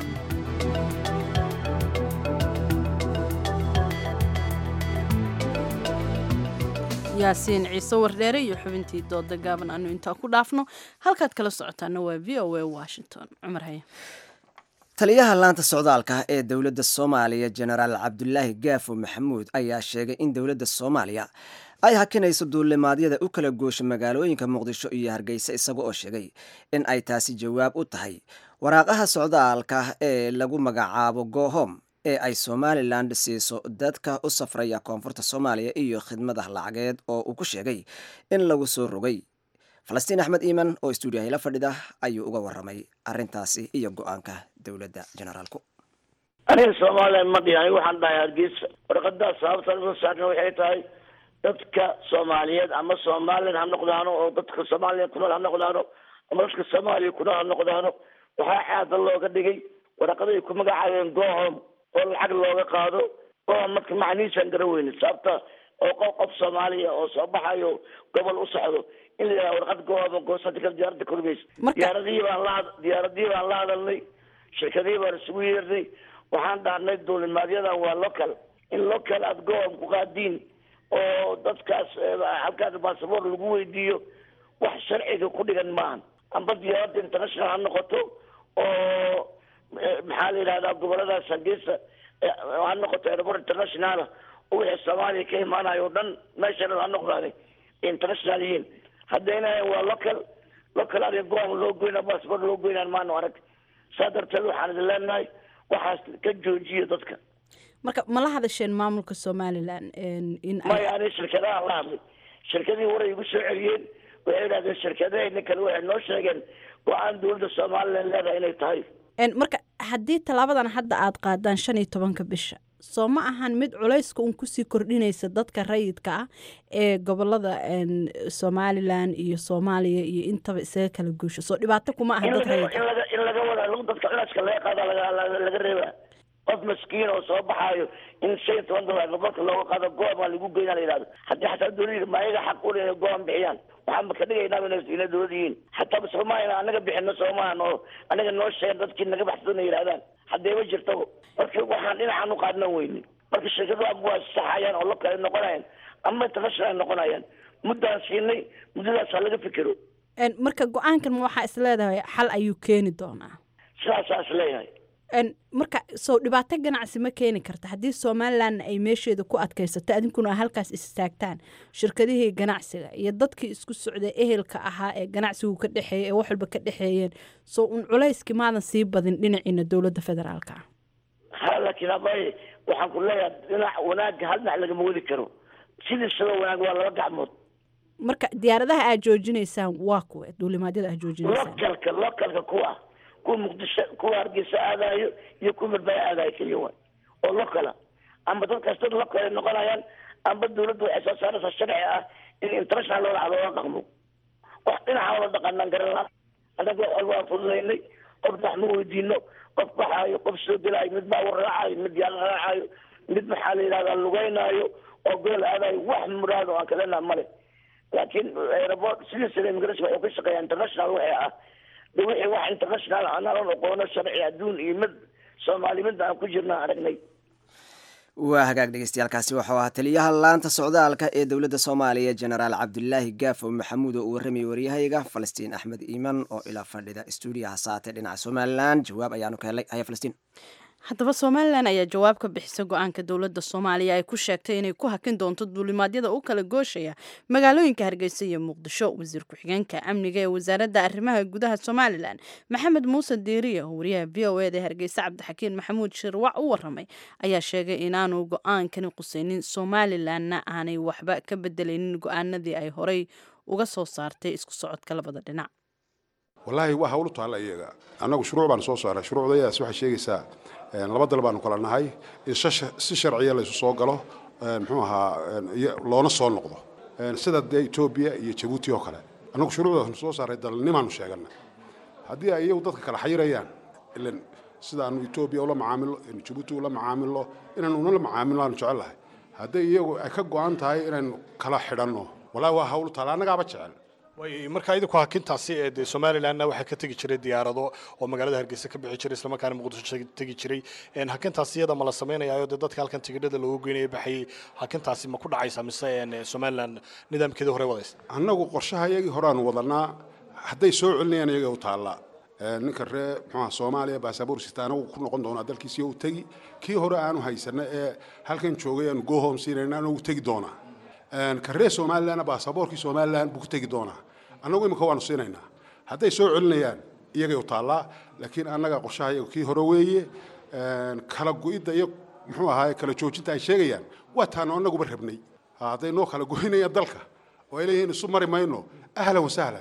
A: yaasiin ciise wardheere iyo xubintii dooda gaaban aanu intaa ku dhaafno halkaad kala socotaana waa v o a washington cumar haye
B: taliyaha laanta socdaalka ee dowladda soomaaliya jenaraal cabdulaahi gaafo maxamuud ayaa sheegay in dowladda soomaaliya ay hakinayso duulimaadyada u kala goosha magaalooyinka muqdisho iyo hargeysa isaga oo sheegay in ay taasi jawaab u tahay waraaqaha socdaalka ee lagu magacaabo gohom ee ay somalilan siiso dadka u safraya koonfurta soomaaliya iyo khidmada lacageed oo uu ku sheegay in lagu soo rogay falastiin axmed iiman oo stuudiyaha ila fadhida ayuu uga waramay arrintaasi iyo go-aanka dowladda generaalku
U: aniga soomaaliya ma dhihin aniga waxaan dhahay hargeysa warqadaas sababta usoo saarna waxay tahay dadka soomaaliyeed ama somalilan ha noqdaano oo dadka soomaaliya ku nool ha noqdaano ama dadka soomaaliya ku nool ha noqdaano waxaa caada looga dhigay waraqaday ku magacaabeen gohom oo lacag looga qaado gohom marka macnihiisaan garan weyne sababta oo qof qof soomaaliya oo soo baxayo gobol u socdo in la yidhaha warqad gohom goosada kale diyaaradda kormaysa diyaaradihii baan la diyaaradihii baan la hadalnay shirkadihii baan isugu yeernay waxaan dhahnay duulimaadyada waa local in local aada gohom ku qaadiin oo dadkaas halkaas basaboor lagu weydiiyo wax sharciga ku dhigan maahan amba diyaaradda international ha noqoto oo maxaa la yidhahdaa goboladaas hargeysa ha noqoto airport international oo wixii soomaaliya ka imaanayo o dhan meesha dhan ha noqdaane international yihiin haddayna waa local local adiga gohom loo goyna basaboor loo goynaan maano arag saa darteed waxaan idin leenahay waxaas ka joojiya dadka
A: marka ma la hadasheen maamulka somalilan in
U: maya ani shirkadaha la hadlay shirkadii waray igu soo celiyeen waxay idhahdeen shirkadahayna kale waxay noo sheegeen go-aan dowladda somalilan leedahay inay tahay
A: marka haddii tallaabadan hadda aad qaadaan shan iyo tobanka bisha soo ma ahan mid culayska un kusii kordhinaysa dadka rayidka ah ee gobolada somalilan iyo soomaaliya iyo intaba isaga kala guusho soo dhibaato kuma aha dad rayid
U: in laga wada dadka culayska laga qaada laga reeba qof maskiin oo soo baxaayo in shan iyo toban dolar gobolka looga qaado goom aa lagu geynaa la yidhahdo haddii xataa dowlada ma ayaga xaq u leh inay goom bixiyaan waxaan ba ka dhigaynaa inay dowlada yihiin xataa basoomaayana anaga bixino soomahan oo anaga noo sheegen dadkii naga baxsan ay yidhahdaan haddee ma jirtaba marka waxaan dhinacaan u qaadna weyne marka shirkadu ag waa saxayaan oo lokale noqonayaan ama international noqonayaan muddaan siinay muddadaas ha laga fikiro
A: marka go-aankan waxaa is leedahay xal ayuu keeni doonaa
U: sidaasaa is leeyahay
A: marka soo dhibaato ganacsi ma keeni karta haddii somalilan ay meesheeda ku adkaysato adinkuna halkaas istaagtaan shirkadihii ganacsiga iyo dadkii isku socday ehelka ahaa ee ganacsigu ka dhexeeya ee wax walba ka dhexeeyeen soo un culayskii maadan sii badin dhinaciina dowladda federaalka ah
U: ha laakiin abay waxaan ku leeyahay dhinac wanaagga hal dhinac lagama wadi karo sidii sidoo wanaag waa laba gacmood
A: marka diyaaradaha aad joojinaysaan waa kuwe duulimaadyada aad joojinaysaan
U: localka localka kuwa kuwa muqdisho kuwa hargeysa aadayo iyo kuwa marbaya aadayo keliya waay oo lokala amba dadkaas dad lokale noqonayaan amba dowladda waxay soo saaraysaa sharci ah in international loola loola dhaqmo wax dhinaca wala dhaqanaan garan anaga wax walba waan fududaynay qof wax ma weydiino qof baxaayo qof soo gelaayo mid baa war raacayo mid yaala raacayo mid maxaa la yidhahdaa lugeynaayo oo gobol aadayo wax muraado aan kalena male laakiin airport sidiisa immigration waxay ka shaqeeyaa international waxay ah de wixii wax international anaan aqoono sharci adduun iyo mid soomaali mid aan ku jirna aragnay
B: waa hagaag dhegeystayaaalkaasi waxau ahaa taliyaha laanta socdaalka ee dowladda soomaaliya genaraal cabdulaahi gaafo maxamuud oo uu warramayay waryahayga falastiin axmed iiman oo ilaa fadhida stuudiyaha saate dhinaca somalilan jawaab ayaanu ka helay haya falastiin
A: haddaba somalilan ayaa jawaab ka bixisa go-aanka dowladda soomaaliya ay ku sheegtay inay ku hakin doonto duulimaadyada u kala gooshaya magaalooyinka hargeysa iyo muqdisho wasiir ku-xigeenka amniga ee wasaaradda arrimaha gudaha somalilan maxamed muuse diiriye oo wariyaha v o eda hargeysa cabdixakiin maxamuud shirwac u waramay ayaa sheegay inaanu go-aankani qusaynin somalilanna aanay waxba ka bedelaynin go-aanadii ay horey uga soo saartay isku socodka labada dhinac
V: wallaahi waa hawlu taalla iyaga annagu shuruuc baan soo saaray shuruucdayaas waxay sheegaysaa laba dal baanu kala nahay in si sharciya laysu soo galo muxuu ahaa loona soo noqdo sida dee etoobiya iyo jabuuti oo kale annagu shuruucdaasnu soo saaray dalnimaanu sheegana haddii ay iyagu dadka kala xayirayaan ilan sidaanu etoobiya ula macaamilo jabuuti ula macaamilo inaanu una la macaamilo aanu jecel lahay hadday iyagu ay ka go-an tahay inaynu kala xidhanno wallaahi waa hawlu taalla annagaaba jecel
E: marka idinku hakintaasi ee de somalilanna waxaa ka tegi jiray diyaarado oo magaalada hargeysa ka bixi jiray islamarkaana muqdisho tegi jiray hakintaasi iyada ma la samaynayo de dadka halkan tigidhada loogu geynaya baxayay hakintaasi ma ku dhacaysa mise somalilan nidaamkeeda hore wadaysa
V: annagu qorshaha iyagii horeaanu wadanaa hadday soo celinayaan iyaga u taallaa ninka ree muxuuha soomaaliya baasaboor sita anagu ku noqon doonaa dalkiisiyo u tegi kii hore aanu haysana ee halkan joogay aanu gohom siinayna anagu tegi doonaa ka ree somalilanna baasaboorkii somalilan buu ku tegi doonaa annagu imika waanu siinaynaa hadday soo celinayaan iyagay u taallaa laakiin annaga qorshaha iyaga kii hore weeye kala go-idda iyo muxuu ahaay kala joojinta ay sheegayaan waa taanu annaguba rabnay hadday noo kala goynayaan dalka oo ay leeyihiin isu mari mayno ahlan wasahlan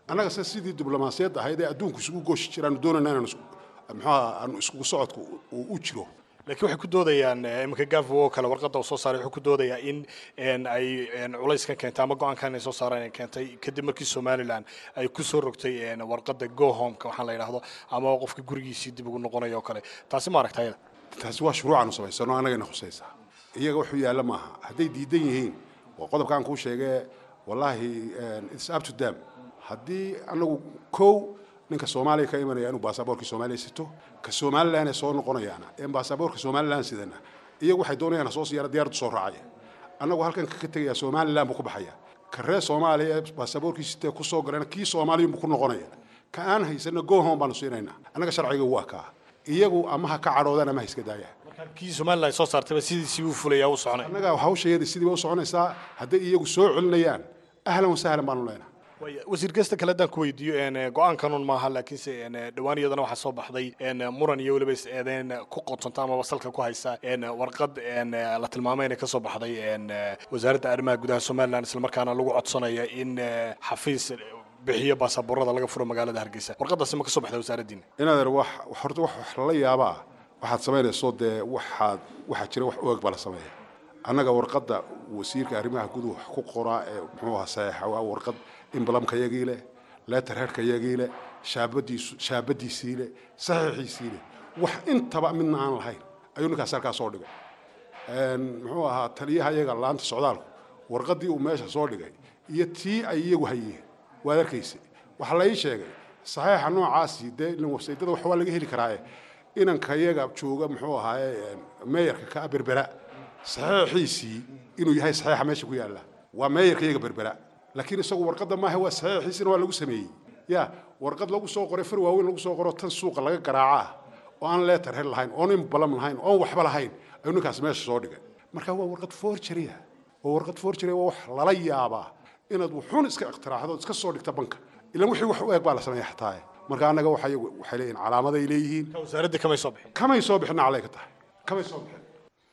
V: annaga se sidii diblomaasiyadda ahayd ee adduunku isugu gooshi jiraan doonayna inaan muxuu aanu isku socodku u jiro
E: laakiin waxay ku doodayaan iminka gaafo oo kale warqadda uu soo saaray wuxuu ku doodayaa in ay culayskan keentay ama go-aankan ay soo saareen keentay kadib markii Somaliland ay ku soo rogtay warqadda go home-ka waxaan la yiraahdo ama qofka gurigiisii dib ugu noqonayo kale taasi ma aragtayda
V: taasi waa shuruucan sameysano anagana khusaysa iyaga wuxuu yaala maaha hadday diidan yihiin waa qodobkan ku sheegay wallahi it's up to them haddii anagu kow ninka Soomaaliya ka imanaya inuu baasaboorka Soomaaliya sito ka Somaliland soo noqonayaana in baasaboorka Somaliland sidana iyagu waxay doonayaan soo siyaar diyaarad soo raacay anagu halkan ka tagaya Somaliland buu ku baxaya ka reer Soomaaliya baasaboorkiisa sitee ku soo galeen kii Soomaaliya buu ku noqonaya ka aan haysana go home baan siinayna anaga sharciga waa ka iyagu ama ha ka caroodana ma iska daaya
E: kii Somaliland soo saartay sidii si uu fulaya u soconay
V: anaga hawsheeda sidii u soconaysaa haddii iyagu soo celinayaan ahlan wa sahlan baan leenahay
E: wasiir kasta kale dan ku weydiiyo een go'aan kanuun maaha laakiin se een dhawaan iyadana waxa soo baxday een muran iyo waliba eedeen ku qotonta ama wasalka ku haysa een warqad een la tilmaamay inay ka soo baxday een wasaaradda arrimaha gudaha Somaliland isla markaana lagu codsanayo in xafiis bixiyo baasaboorada laga furo magaalada Hargeysa warqadaasi ma ka soo baxday wasaaraddiina
V: inaad wax horta wax la yaabaa waxaad sameynayso dee waxaad waxa jira wax oog bala sameeya annaga warqadda wasiirka arrimaha gudaha ku qoraa ee muxuu ahaa saxiixa waa warqad imblamka yagiile leetarheerka yagiile shaabadiisu shaabadiisiile saxiixiisiile wax intaba midna aan lahayn ayuu ninkaas halkaas soo dhigay een muxuu ahaa taliyaha iyaga laanta socdaalku warqadii uu meesha soo dhigay iyo tii ay iyagu hayeen waa arkaysi waxa la ii sheegay saxiixa noocaasi dee in website-da wax waa laga heli karaa inanka iyaga jooga muxuu ahaa meeyarka ka berbera saxiixiisii inuu yahay saxiixa meesha ku yaala waa meeyarka iyaga berbera laakiin isagu warqadda maaha waa saxiixiisina waa lagu sameeyey ya warqad lagu soo qoray far waaweyn lagu soo qoro tan suuqa laga garaacaa oo aan leetar hel lahayn oo nin balam lahayn oo waxba lahayn ayuu ninkaas meesha soo dhigay marka waa warqad forgery ah waa warqad forgery waa wax lala yaabaa inaad wuxuun iska iqtiraaxdo iska soo dhigta banka ilaa wixii wax u eeg baa la sameeyaa xataa marka anaga waxay waxay leeyihiin calaamad ay leeyihiin
E: wasaaradda kamay soo bixin
V: kamay soo bixin calay ka tahay kamay soo bixin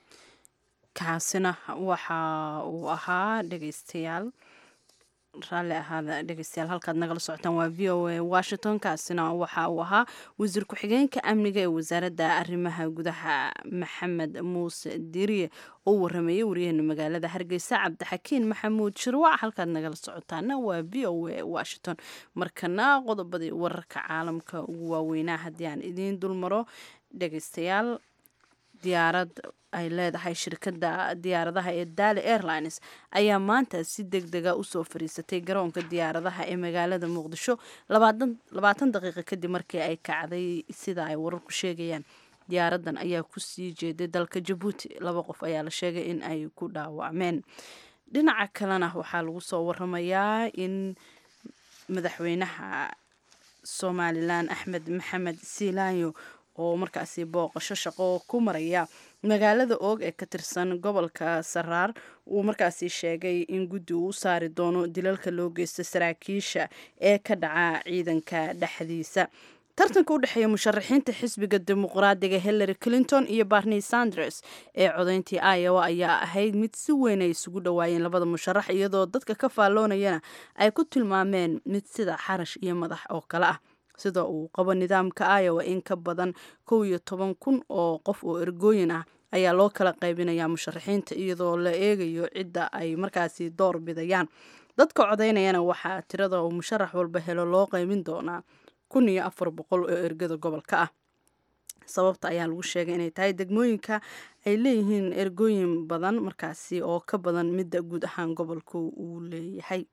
A: kaasina waxa uu ahaa dhageystayaal raalli ahaada dhegeystayaal halkaad nagala socotaan waa v o a washington kaasina waxa uu ahaa wasiir ku-xigeenka amniga ee wasaaradda arrimaha gudaha maxamed muuse diriye oo warameeyey waryaheena magaalada hargeysa cabdixakiin maxamuud shirwac halkaad nagala socotaana waa v o a washington markana qodobadii wararka caalamka ugu waaweynaa haddii aan idiin dulmaro dhegeystayaal diyaarad ay leedahay shirkadda diyaaradaha ee Dali Airlines ayaa maanta si degdega u soo fariisatay garoonka diyaaradaha ee magaalada Muqdisho labaatan daqiiqo kadib markii ay kacday sida ay wararku sheegayaan diyaaradan ayaa ku sii jeeday dalka Djibouti laba qof ayaa la sheegay in ay ku dhaawacmeen dhinaca kalena waxaa lagu soo waramayaa in madaxweynaha Somaliland Axmed Maxamed Siilaanyo oo markaasi booqasho shaqo ku maraya magaalada Og ee ka tirsan gobolka Saraar uu markaasi sheegay in guddi uu saari doono dilalka loo geysto saraakiisha ee ka dhaca ciidanka dhexdiisa tartanka u dhaxeeya musharaxiinta xisbiga dimuqraadiga Hillary Clinton iyo Bernie Sanders ee codeyntii Iowa ayaa ahayd mid si weyn ay isugu dhawaayeen labada musharax iyadoo dadka ka faalloonayana ay ku tilmaameen mid sida xarash iyo madax oo kale ah sida uu qabo nidaamka Iowa in ka badan kow iyo toban kun oo qof oo ergooyin ah ayaa loo kala qaybinayaa musharaxiinta iyadoo la eegayo cidda ay markaasi door bidayaan dadka codeynayana waxaa tirada uu musharax walba helo loo qaybin doonaa kun iyo afar boqol oo ergada gobolka ah sababta ayaa lagu sheegay inay tahay degmooyinka ay leeyihiin ergooyin badan markaasi oo ka badan midda guud ahaan gobolku uu leeyahay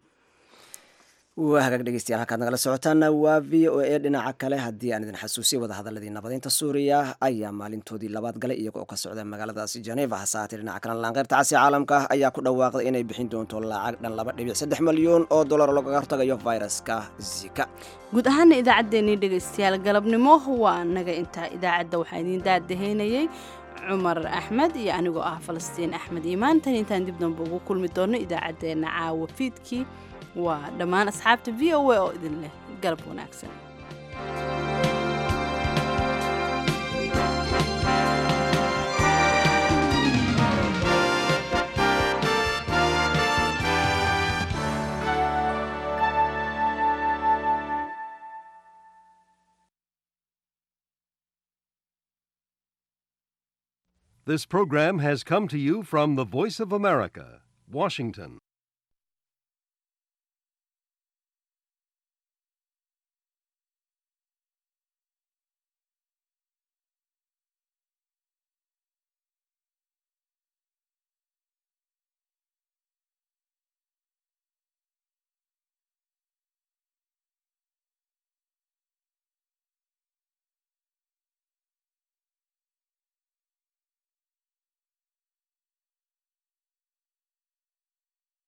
B: waa hagaag dhegeystayaal halkaad nagala socotaana waa v o a dhinaca kale haddii aan idin xasuusiyo wadahadaladii nabadeynta suuriya ayaa maalintoodii labaad galay iyaga oo ka socda magaaladaasi Geneva hase haatee dhinaca kale laanqeyrta casi caalamka ayaa ku dhawaaqday inay bixin doonto lacag dhan laba dhibic saddex malyan oo dollar looga hortagayo fayraska Zika
A: guud ahaan idaacaddeenii dhegeystayaal galabnimo waa naga intaa idaacadda waxaa idiin daadaheynayay cumar axmed iyo anigoo ah falastiin axmed iimaan tan intaan dib dambe ugu kulmi doono idaacaddeenna caawa fiidkii waa dhammaan asxaabta v o a oo idin leh galab wanaagsan
D: This program has come to you from the Voice of America, Washington.